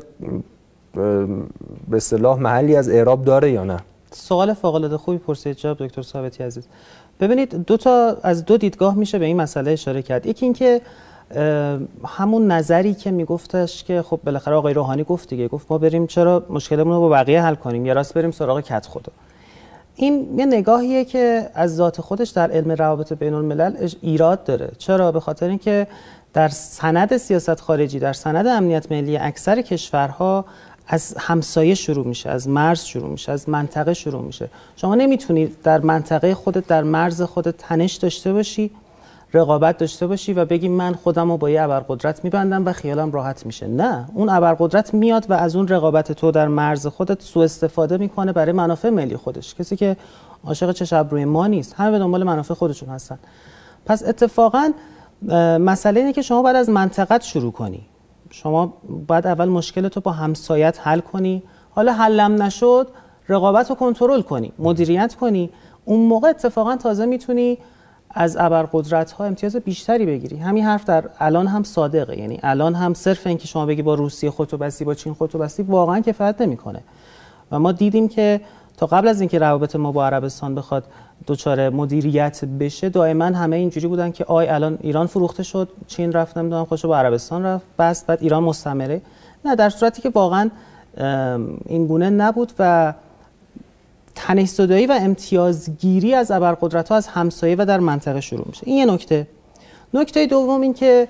به اصطلاح محلی از اعراب داره یا نه؟ سوال فوق‌العاده خوبی پرسید جناب دکتر ثابتی عزیز. ببینید از دو دیدگاه میشه به این مسئله اشاره کرد. یکی اینکه همون نظری که میگفتش که خب بالاخره آقای روحانی گفت دیگه، گفت ما بریم چرا مشکلمون رو با بقیه حل کنیم یا راست بریم سراغ کد خدا. این یه نگاهیه که از ذات خودش در علم روابط بین الملل ایراد داره. چرا؟ به خاطر اینکه در سند سیاست خارجی، در سند امنیت ملی اکثر کشورها از همسایه شروع میشه، از مرز شروع میشه، از منطقه شروع میشه. شما نمیتونید در منطقه خودت، در مرز خودت تنش داشته باشی، رقابت داشته باشی و بگی من خودم رو با یه ابرقدرت میبندم و خیالم راحت میشه. نه، اون ابرقدرت میاد و از اون رقابت تو در مرز خودت سوء استفاده میکنه برای منافع ملی خودش. کسی که عاشق چه ابروی ما نیست، همه به دنبال منافع خودشون هستن. پس اتفاقا مسئله اینه که شما باید از منطقت شروع کنی. شما باید اول مشکل تو با همسایت حل کنی، حالا حلم نشد رقابت رو کنترل کنی، مدیریت کنی. اون موقع اتفاقا تازه میتونی از ابرقدرت‌ها امتیاز بیشتری بگیری. همین حرف در الان هم صادقه، یعنی الان هم صرف این که شما بگی با روسیه خودتو بستی، با چین خودتو بستی، واقعا کفایت نمیکنه. و ما دیدیم که تا قبل از اینکه روابط ما با عربستان بخواد دچار مدیریت بشه، دائما همه اینجوری بودن که الان ایران فروخته شد، چین رفت نمیدونم خودشو با عربستان رفت، بس بعد ایران مستعمره. نه، در صورتی که واقعا این گونه نبود و تنش‌زدایی و امتیازگیری از ابرقدرت‌ها از همسایه و در منطقه شروع میشه. این یه نکته. نکته دوم این که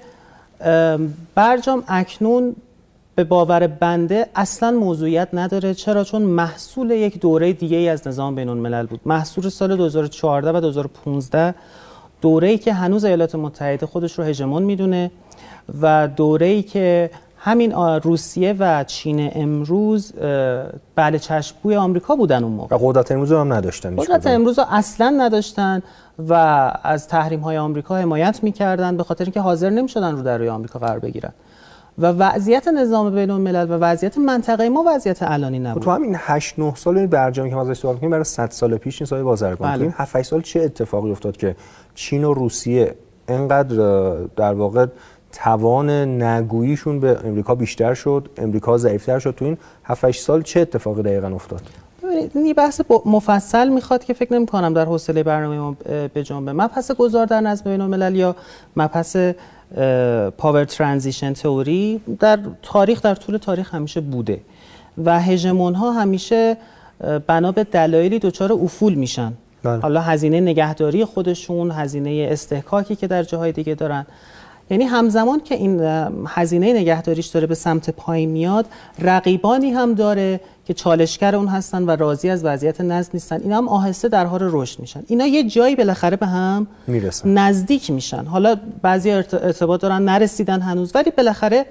برجام اکنون به باور بنده اصلا موضوعیت نداره. چرا؟ چون محصول یک دوره دیگه ای از نظام بین الملل بود. محصول سال 2014 و 2015، دوره‌ای که هنوز ایالات متحده خودش رو هژمون میدونه و دوره‌ای که همین روسیه و چین امروز بله چشم‌پوی آمریکا بودن اون موقع. و قدرت امروز هم نداشتن. قدرت امروز اصلا نداشتن و از تحریم‌های آمریکا حمایت می‌کردن به خاطر اینکه حاضر نمی‌شدن رو در روی آمریکا قرار بگیرن. و وضعیت نظام بین الملل و وضعیت منطقه ما وضعیت علانی نبود. تو همین 8-9 سال این برجامی که ما ازش صحبت می‌کنیم برای 100 سال پیش این سال بازرگان. بله. این 7-8 سال چه اتفاقی افتاد که چین و روسیه اینقدر در واقع توان نگوییشون به امریکا بیشتر شد، امریکا ضعیف‌تر شد؟ تو این 7-8 سال چه اتفاقی دقیقاً افتاد؟ ببینید این بحث مفصل میخواد که فکر نمی‌کنم در حوصله برنامه ما بجنبه. مبحث گذار در نظم بین الملل یا مبحث پاور ترانزیشن تئوری در طول تاریخ همیشه بوده و هژمون ها همیشه بنا به دلایلی دچار افول میشن. حالا هزینه نگهداری خودشون، هزینه استحکاکی که در جاهای دیگه دارن، یعنی همزمان که این هزینه نگهداریش داره به سمت پایین میاد، رقیبانی هم داره که چالشگر اون هستن و راضی از وضعیت نظم نیستن. اینا هم آهسته در حال رشد میشن. اینا یه جایی بالاخره به هم میرسن، نزدیک میشن. حالا بعضی ارتباط دارن نرسیدن هنوز، ولی بالاخره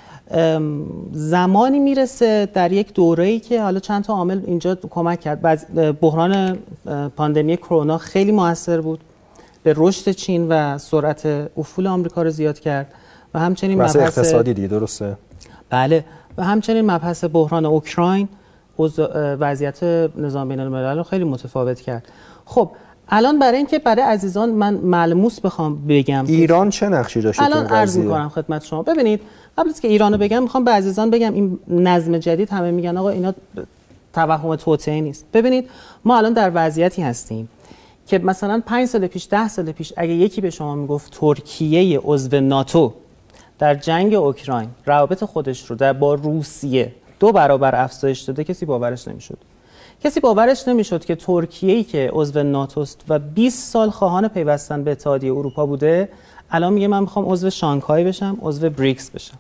زمانی میرسه در یک دوره‌ای که حالا چند تا عامل اینجا کمک کرد. بحران پاندمی کرونا خیلی موثر بود، به رشد چین و سرعت افول آمریکا رو زیاد کرد و همچنین مبحث اقتصادی دیگه. درسته؟ بله. و همچنین مبحث بحران اوکراین وضعیت نظام بین الملل رو خیلی متفاوت کرد. خب الان برای اینکه برای عزیزان من ملموس بخوام بگم ایران چه نقشی داشته الان عرض می‌کنم خدمت شما. ببینید قبل از که ایرانو بگم میخوام به عزیزان بگم این نظم جدید همه میگن آقا اینا توهم توطئه نیست. ببینید ما الان در وضعیتی هستیم که مثلا 5 سال پیش 10 سال پیش اگه یکی به شما میگفت ترکیه عضو ناتو در جنگ اوکراین روابط خودش رو با روسیه 2 برابر افزایش داده، کسی باورش نمیشد. کسی باورش نمیشد که ترکیه‌ای که عضو ناتوست و 20 سال خواهان پیوستن به اتحادیه اروپا بوده الان میگه من میخوام عضو شانگهای بشم، عضو بریکس بشم.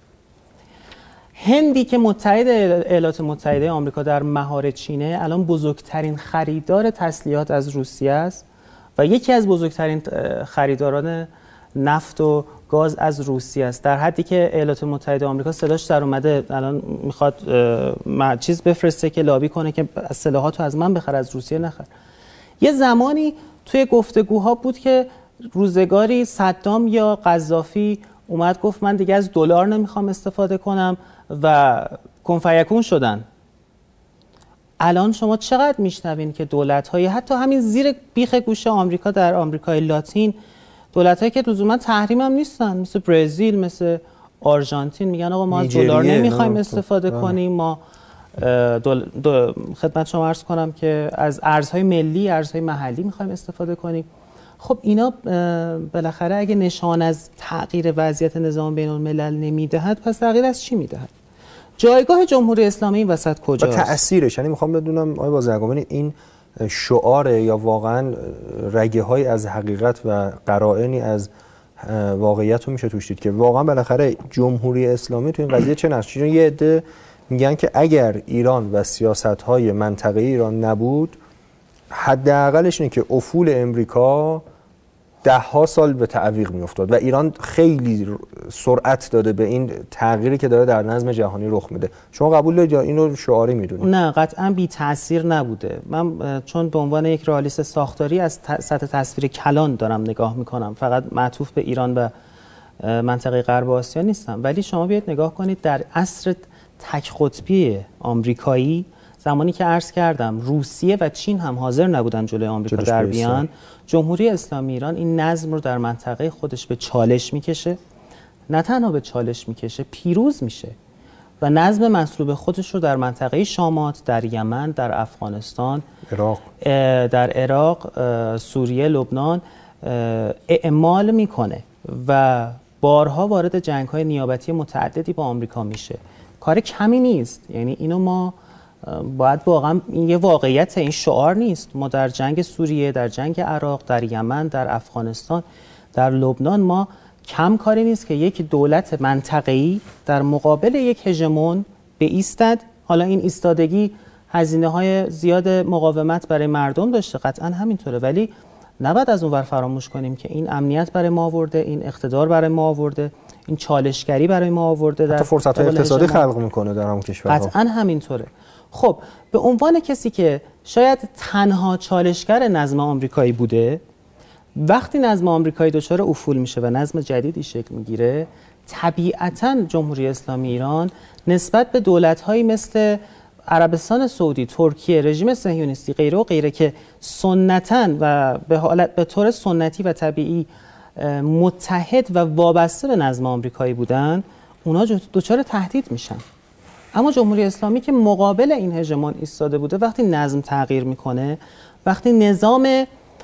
هندی که متحد ایالات متحده آمریکا در مهار چینه الان بزرگترین خریدار تسلیحات از روسیه است و یکی از بزرگترین خریداران نفت و گاز از روسیه است، در حدی که ایالات متحده آمریکا صداش در اومده الان میخواد چیز بفرسته که لابی کنه که سلاحاتو از من بخره، از روسیه نخر. یه زمانی توی گفتگوها بود که روزگاری صدام یا قذافی اومد گفت من دیگه از دلار نمیخوام استفاده کنم و کن فیکون شدن. الان شما چقدر میشنوین که دولت‌های حتی همین زیر بیخ گوش آمریکا در آمریکای لاتین، دولت‌هایی که لزوما تحریم هم نیستن، مثل برزیل، مثل آرژانتین، میگن آقا ما از دلار نمیخوایم استفاده کنیم، ما خدمت شما عرض کنم که از ارزهای ملی، ارزهای محلی میخوایم استفاده کنیم. خب اینا بالاخره اگه نشان از تغییر وضعیت نظام بین الملل نمیدهد، پس تغییر از چی میدهد؟ جایگاه جمهوری اسلامی این وسط کجاست؟ و تأثیرش، یعنی میخوام بدونم آقای بازرگان این شعاره یا واقعا رگه های از حقیقت و قرائنی از واقعیت رو میشه توش دید که واقعا بالاخره جمهوری اسلامی تو این قضیه چه نقشی؟ یه عده میگن که اگر ایران و سیاست‌های منطقه‌ای ایران نبود، حداقلش اینه که افول امریکا 10 سال به تعویق میافتاد و ایران خیلی سرعت داده به این تغییری که داره در نظم جهانی رخ میده. شما قبول دارید یا اینو شعاری میدونید؟ نه، قطعا بی تاثیر نبوده. من چون به عنوان یک رئالیست ساختاری از سطح تصویر کلان دارم نگاه میکنم، فقط معطوف به ایران و منطقه غرب آسیا نیستم، ولی شما بیاید نگاه کنید در عصر تک قطبی آمریکایی، زمانی که عرض کردم روسیه و چین هم حاضر نبودن جلوی آمریکا در بیان، جمهوری اسلامی ایران این نظم رو در منطقه خودش به چالش میکشه. نه تنها به چالش میکشه، پیروز میشه و نظم مطلوب خودش رو در منطقه شامات، در یمن، در افغانستان، در عراق، سوریه، لبنان اعمال میکنه و بارها وارد جنگ‌های نیابتی متعددی با آمریکا میشه. کار کمی نیست. یعنی اینو ما باید واقعا این یه واقعیت، این شعار نیست. ما در جنگ سوریه، در جنگ عراق، در یمن، در افغانستان، در لبنان ما کم کاری نیست که یک دولت منطقه‌ای در مقابل یک هژمون بایستد. حالا این ایستادگی هزینه‌های زیاد مقاومت برای مردم داشته، قطعا همینطوره، ولی نباید از اون ور فراموش کنیم که این امنیت برای ما آورده، این اقتدار برای ما آورده، این چالشگری برای ما آورده، در فرصت‌های اقتصادی خلق میکنه در همون کشورها. قطعا همینطوره. خب به عنوان کسی که شاید تنها چالشگر نظم آمریکایی بوده، وقتی نظم آمریکایی دچار افول میشه و نظم جدیدی شکل میگیره، طبیعتاً جمهوری اسلامی ایران نسبت به دولت‌هایی مثل عربستان سعودی، ترکیه، رژیم صهیونیستی غیره و غیره که سنتاً و به طور سنتی و طبیعی متحد و وابسته به نظم آمریکایی بودن، اونا دچار تهدید میشن. اما جمهوری اسلامی که مقابل این هژمون ایستاده بوده، وقتی نظم تغییر میکنه، وقتی نظام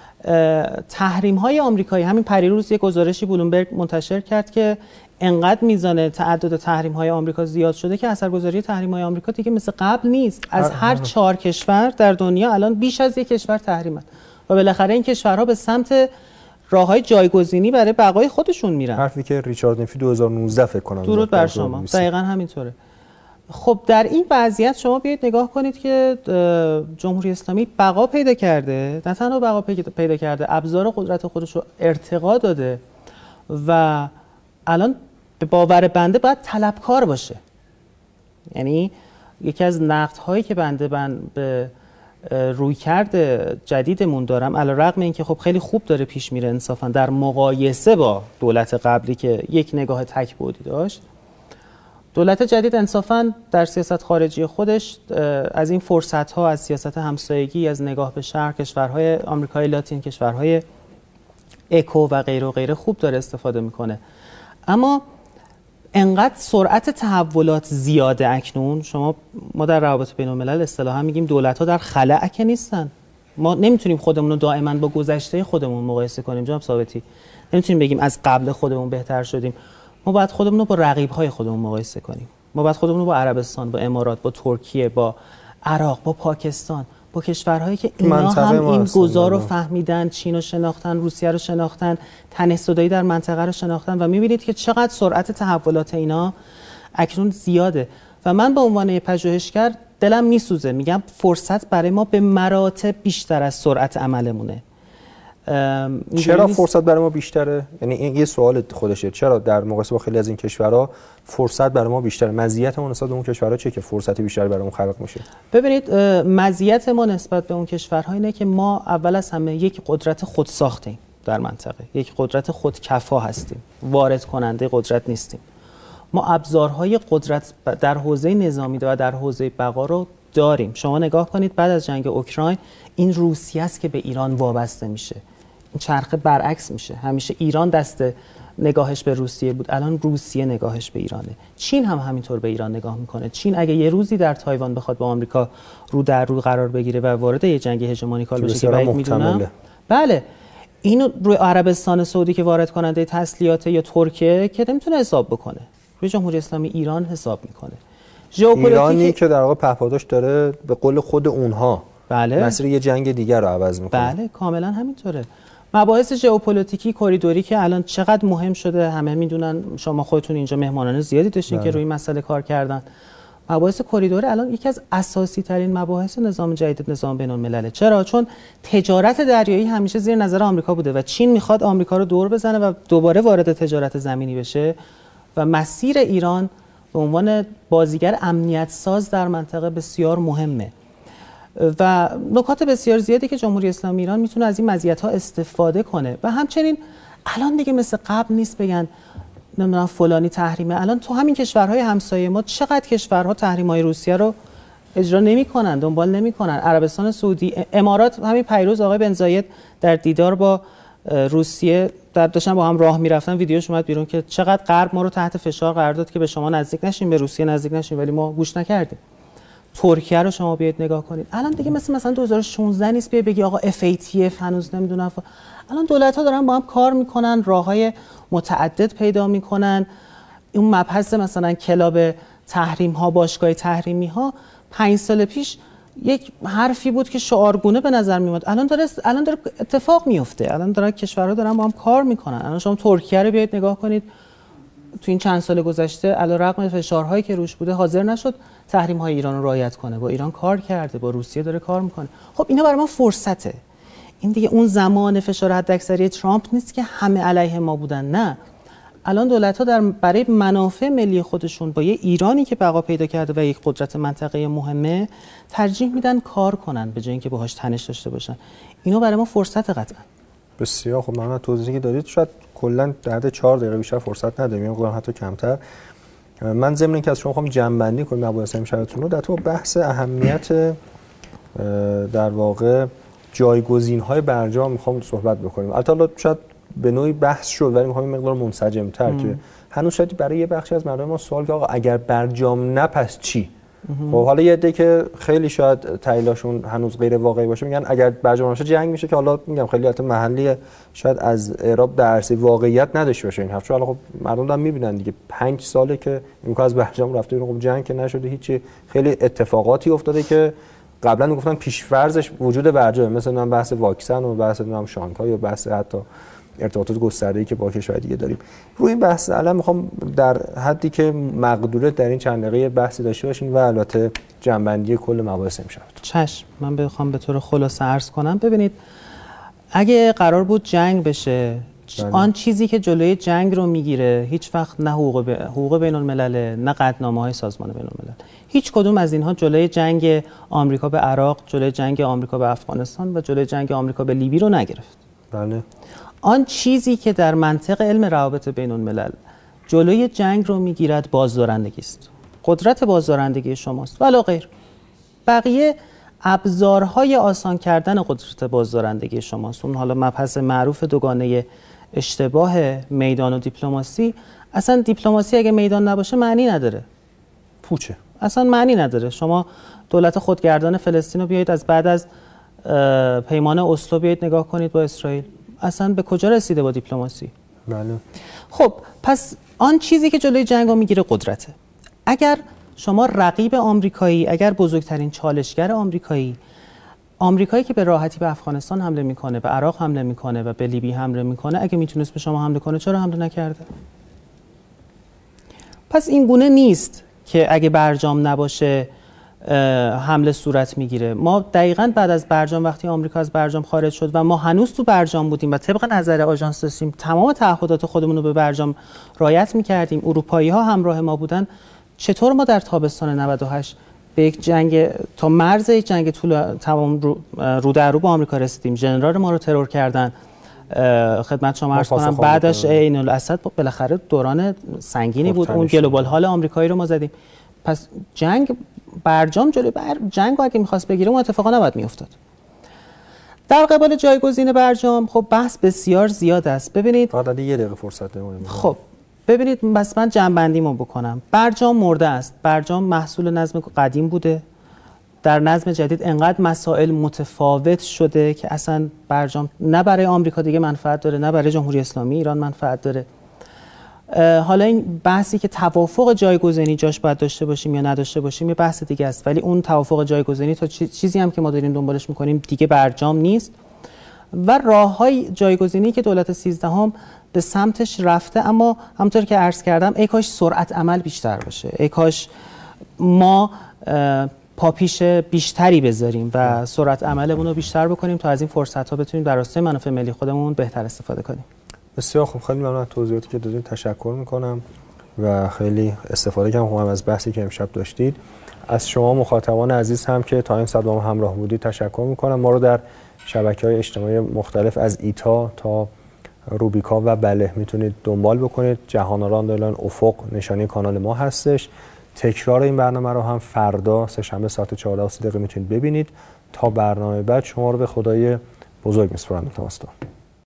تحریم های آمریکایی، همین پریروز یک گزارشی بلومبرگ منتشر کرد که انقدر میزان تعدد تحریم های آمریکا زیاد شده که اثرگذاری تحریم های آمریکا دیگه مثل قبل نیست. از هر 4 کشور در دنیا الان بیش از یک کشور تحریمن و بالاخره این کشورها به سمت راههای جایگزینی برای بقای خودشون میرن. حرفی که ریچارد نفی 2019 فکر کنم. درود بر شما. دقیقاً همینطوره. خب در این وضعیت شما بیایید نگاه کنید که جمهوری اسلامی بقا پیدا کرده، نه تنها بقا پیدا کرده، ابزار قدرت خودش رو ارتقا داده و الان به باور بنده باید طلبکار باشه. یعنی یکی از نقدهایی که بنده به رویکرد جدیدمون دارم، علیرغم اینکه خب خیلی خوب داره پیش میره انصافا در مقایسه با دولت قبلی که یک نگاه تک‌بعدی داشت، دولت جدید انصافاً در سیاست خارجی خودش از این فرصت‌ها، از سیاست همسایگی، از نگاه به شرق، کشورهای آمریکای لاتین، کشورهای اکو و غیره و غیره خوب داره استفاده میکنه. اما انقدر سرعت تحولات زیاده اکنون. ما در روابط بین‌الملل اصطلاحاً میگیم دولت‌ها در خلأ که نیستن. ما نمیتونیم خودمون رو دائما با گذشته خودمون مقایسه کنیم جناب ثابتی. نمیتونیم بگیم از قبل خودمون بهتر شدیم. ما باید خودمون رو با رقیب‌های خودمون مقایسه کنیم. ما باید خودمون رو با عربستان، با امارات، با ترکیه، با عراق، با پاکستان، با کشورهایی که اینا هم این گذار رو فهمیدن، چین رو شناختن، روسیه رو شناختن، تنش در منطقه رو شناختن و می‌بینید که چقدر سرعت تحولات اینا اکنون زیاده و من به عنوان پژوهشگر دلم میسوزه، میگم فرصت برای ما به مراتب بیشتر از سرعت عملمونه. چرا فرصت برای ما بیشتره؟ یعنی این یه سوال خودشه، چرا در مقایسه با خیلی از این کشورها فرصت برای ما بیشتره؟ مزیت ما نسبت به اون کشورها چیه که فرصت بیشتری برای اون خلق میشه؟ ببینید مزیت ما نسبت به اون کشورها اینه که ما اول از همه یک قدرت خودساختیم در منطقه، یک قدرت خودکفا هستیم، وارد کننده قدرت نیستیم. ما ابزارهای قدرت در حوزه نظامی و در حوزه بقا رو داریم. شما نگاه کنید بعد از جنگ اوکراین این روسیه است که به ایران وابسته میشه. این چرخه برعکس میشه. همیشه ایران دست نگاهش به روسیه بود، الان روسیه نگاهش به ایرانه. چین هم همینطور به ایران نگاه میکنه. چین اگه یه روزی در تایوان بخواد با آمریکا رو در رو قرار بگیره و وارد یه جنگ هژمونیکال بشه که بعید میدونم، بله، اینو روی عربستان سعودی که وارد کننده تسلیحات یا ترکیه که نمیتونه حساب بکنه، روی جمهوری اسلامی ایران حساب میکنه. ایرانی که در واقع پهپاداش داره به قول خود اونها، بله، مسیر یه جنگ دیگر رو عوض میکنه. بله کاملا همینطوره. مباحث ژئوپلیتیکی کوریدوری که الان چقدر مهم شده همه میدونن، شما خودتون اینجا مهمانان زیادی داشتین که روی مسئله کار کردن. مباحث کوریدوری الان یکی از اساسی ترین مباحث نظام جدید، نظام بین‌المللی. چرا؟ چون تجارت دریایی همیشه زیر نظر آمریکا بوده و چین میخواد آمریکا رو دور بزنه و دوباره وارد تجارت زمینی بشه و مسیر ایران به عنوان بازیگر امنیت ساز در منطقه بسیار مهمه و نکات بسیار زیادی که جمهوری اسلامی ایران میتونه از این مزیت‌ها استفاده کنه و همچنین الان دیگه مثل قبل نیست بگن نمیدونم فلانی تحریمه. الان تو همین کشورهای همسایه ما چقدر کشورها تحریم‌های روسیه رو اجرا نمی‌کنن، دنبال نمی‌کنن. عربستان سعودی، امارات، همین پیروز آقای بن زاید در دیدار با روسیه داشتن با هم راه میرفتن، ویدیوش اومد بیرون که چقدر غرب ما رو تحت فشار قرار داد که به شما نزدیک نشیم، به روسیه نزدیک نشیم، ولی ما گوش نکردیم. ترکیه رو شما بیاید نگاه کنید، الان دیگه مثلا 2016 نیست بگی آقا FATF هنوز نمیدونم. الان دولت‌ها دارن با هم کار میکنن، راههای متعدد پیدا میکنن. اون مبحث مثلا کلاب تحریم ها، باشگاه تحریمی ها 5 سال پیش یک حرفی بود که شعارگونه به نظر میاد. الان داره اتفاق میفته. الان دارن کشورها دارن با هم کار میکنن. الان شما ترکیه رو بیاید نگاه کنید، تو این چند سال گذشته علیرغم فشارهایی که روش بوده حاضر نشد تحریم‌های ایران رو رعایت کنه، با ایران کار کرده، با روسیه داره کار میکنه. خب اینا برای ما فرصته. این دیگه اون زمان فشار حداکثری ترامپ نیست که همه علیه ما بودن، نه. الان دولت‌ها برای منافع ملی خودشون با یه ایرانی که بقا پیدا کرده و یک قدرت منطقه‌ای مهمه ترجیح میدن کار کنن به جای اینکه باهاش تنش داشته باشن. اینو برای ما فرصت قطعا. بسیار خب، ممنون. توضیحی که دادید شاید کلا در حد 4 دقیقه بیشتر فرصت نداریم، یا حتی کمتر. من ضمن اینکه از شما می‌خوام جمع‌بندی کنم مباحث امشبتون رو، در تو بحث اهمیت در واقع جایگزین‌های برجام می‌خوام صحبت بکنیم. البته شاید به نوعی بحث شد ولی می‌خوام این مقدار منسجم‌تر که هنوز شاید برای یه بخشی از مردم ما سوال که آقا اگر برجام نه پس چی؟ خب حالا یه عده که خیلی شاید تعلیلاشون هنوز غیر واقعی باشه میگن اگر برجام نشه جنگ میشه، که حالا میگم خیلی البته محلیه، شاید از اعراب در عرصه واقعیت نداشته باشه این حرف. حالا خب مردم دارن میبینن دیگه 5 ساله که امکان از برجام رفته، خب جنگ که نشده هیچی، خیلی اتفاقاتی افتاده که قبلا میگفتن پیش‌فرضش وجود برجام، مثلا بحث واکسن و بحث نام شانگهای و بحث حتی ارتباطات گسترده‌ای که با کشورهای دیگه داریم. روی این بحث الان میخوام در حدی که مقدوره در این چند دقیقه بحثی داشته باشین و البته جنبندی کل مباحث امشب. چشم، من بخوام به طور خلاصه عرض کنم. ببینید، اگه قرار بود جنگ بشه، آن چیزی که جلوی جنگ رو میگیره هیچ وقت نه حقوق بین الملل، نه قطعنامه‌های سازمان بین الملل. هیچ کدوم از اینها جلوی جنگ آمریکا به عراق، جلوی جنگ آمریکا به افغانستان و جلوی جنگ آمریکا به لیبی رو نگرفت. بله. آن چیزی که در منطق علم روابط بین الملل جلوی جنگ رو میگیرد بازدارندگی است. قدرت بازدارندگی شماست ولی غیر. بقیه ابزارهای آسان کردن قدرت بازدارندگی شماست. اون حالا مبحث معروف دوگانه اشتباه میدان و دیپلماسی. اصلا دیپلماسی اگه میدان نباشه معنی نداره. پوچه. اصلا معنی نداره. شما دولت خودگردان فلسطین رو بیایید از بعد از پیمان اسلو بیایید نگاه کنید با اسرائیل. اصلا به کجا رسیده با دیپلماسی؟ بله. خب پس آن چیزی که جلوی جنگ رو میگیره قدرته. اگر شما رقیب آمریکایی، اگر بزرگترین چالشگر آمریکایی که به راحتی به افغانستان حمله میکنه، به عراق حمله میکنه و به لیبی حمله میکنه، اگه میتونست به شما حمله کنه چرا حمله نکرده؟ پس این گونه نیست که اگه برجام نباشه حمله صورت میگیره. ما دقیقاً بعد از برجام، وقتی آمریکا از برجام خارج شد و ما هنوز تو برجام بودیم و طبق نظر آژانس داشتیم تمام تعهدات خودمون رو به برجام رعایت میکردیم، اروپایی ها همراه ما بودن، چطور ما در تابستان 98 به یک جنگ تا مرز یک جنگ تمام رو در رو با آمریکا رسیدیم؟ ژنرال ما رو ترور کردن. خدمت شما عرض کنم بعدش عین الاسد بالاخره دوران سنگینی بود، اون گلوبال هال آمریکایی رو ما زدیم. پس برجام جلوی جنگ رو اگه می‌خواست بگیره اون اتفاقا نباید می‌افتاد. در قبال جایگزین برجام خب بحث بسیار زیاد است. ببینید فقط یه دقیقه فرصت داریم. خب ببینید، بس من جنبندیمو بکنم. برجام مرده است. برجام محصول نظم قدیم بوده. در نظم جدید انقدر مسائل متفاوت شده که اصلا برجام نه برای آمریکا دیگه منفعت داره، نه برای جمهوری اسلامی ایران منفعت داره. حالا این بحثی که توافق جایگزینی جاش باید داشته باشیم یا نداشته باشیم یه بحث دیگه است، ولی اون توافق جایگزینی تا چیزی هم که ما داریم دنبالش میکنیم دیگه برجام نیست و راههای جایگزینی که دولت 13 به سمتش رفته. اما همونطور که عرض کردم ای کاش سرعت عمل بیشتر باشه، ای کاش ما پاپیش بیشتری بذاریم و سرعت عملمون رو بیشتر بکنیم تا از این فرصت‌ها بتونیم در راستای منافع ملی خودمون بهتر استفاده کنیم. بسیار خوب، خیلی ممنون از توضیحاتی که دادین، تشکر میکنم و خیلی استفاده کردم از بحثی که امشب داشتید. از شما مخاطبان عزیز هم که تا این ساعت با ما همراه بودید تشکر میکنم. ما رو در شبکه‌های اجتماعی مختلف از ایتا تا روبیکا و بله میتونید دنبال بکنید. جهان‌آرا آندرلاین افق نشانی کانال ما هستش. تکرار این برنامه رو هم فردا سه‌شنبه ساعت 14:30 میتونید ببینید. تا برنامه بعد شما رو به خدای بزرگ میسپارم. تمام.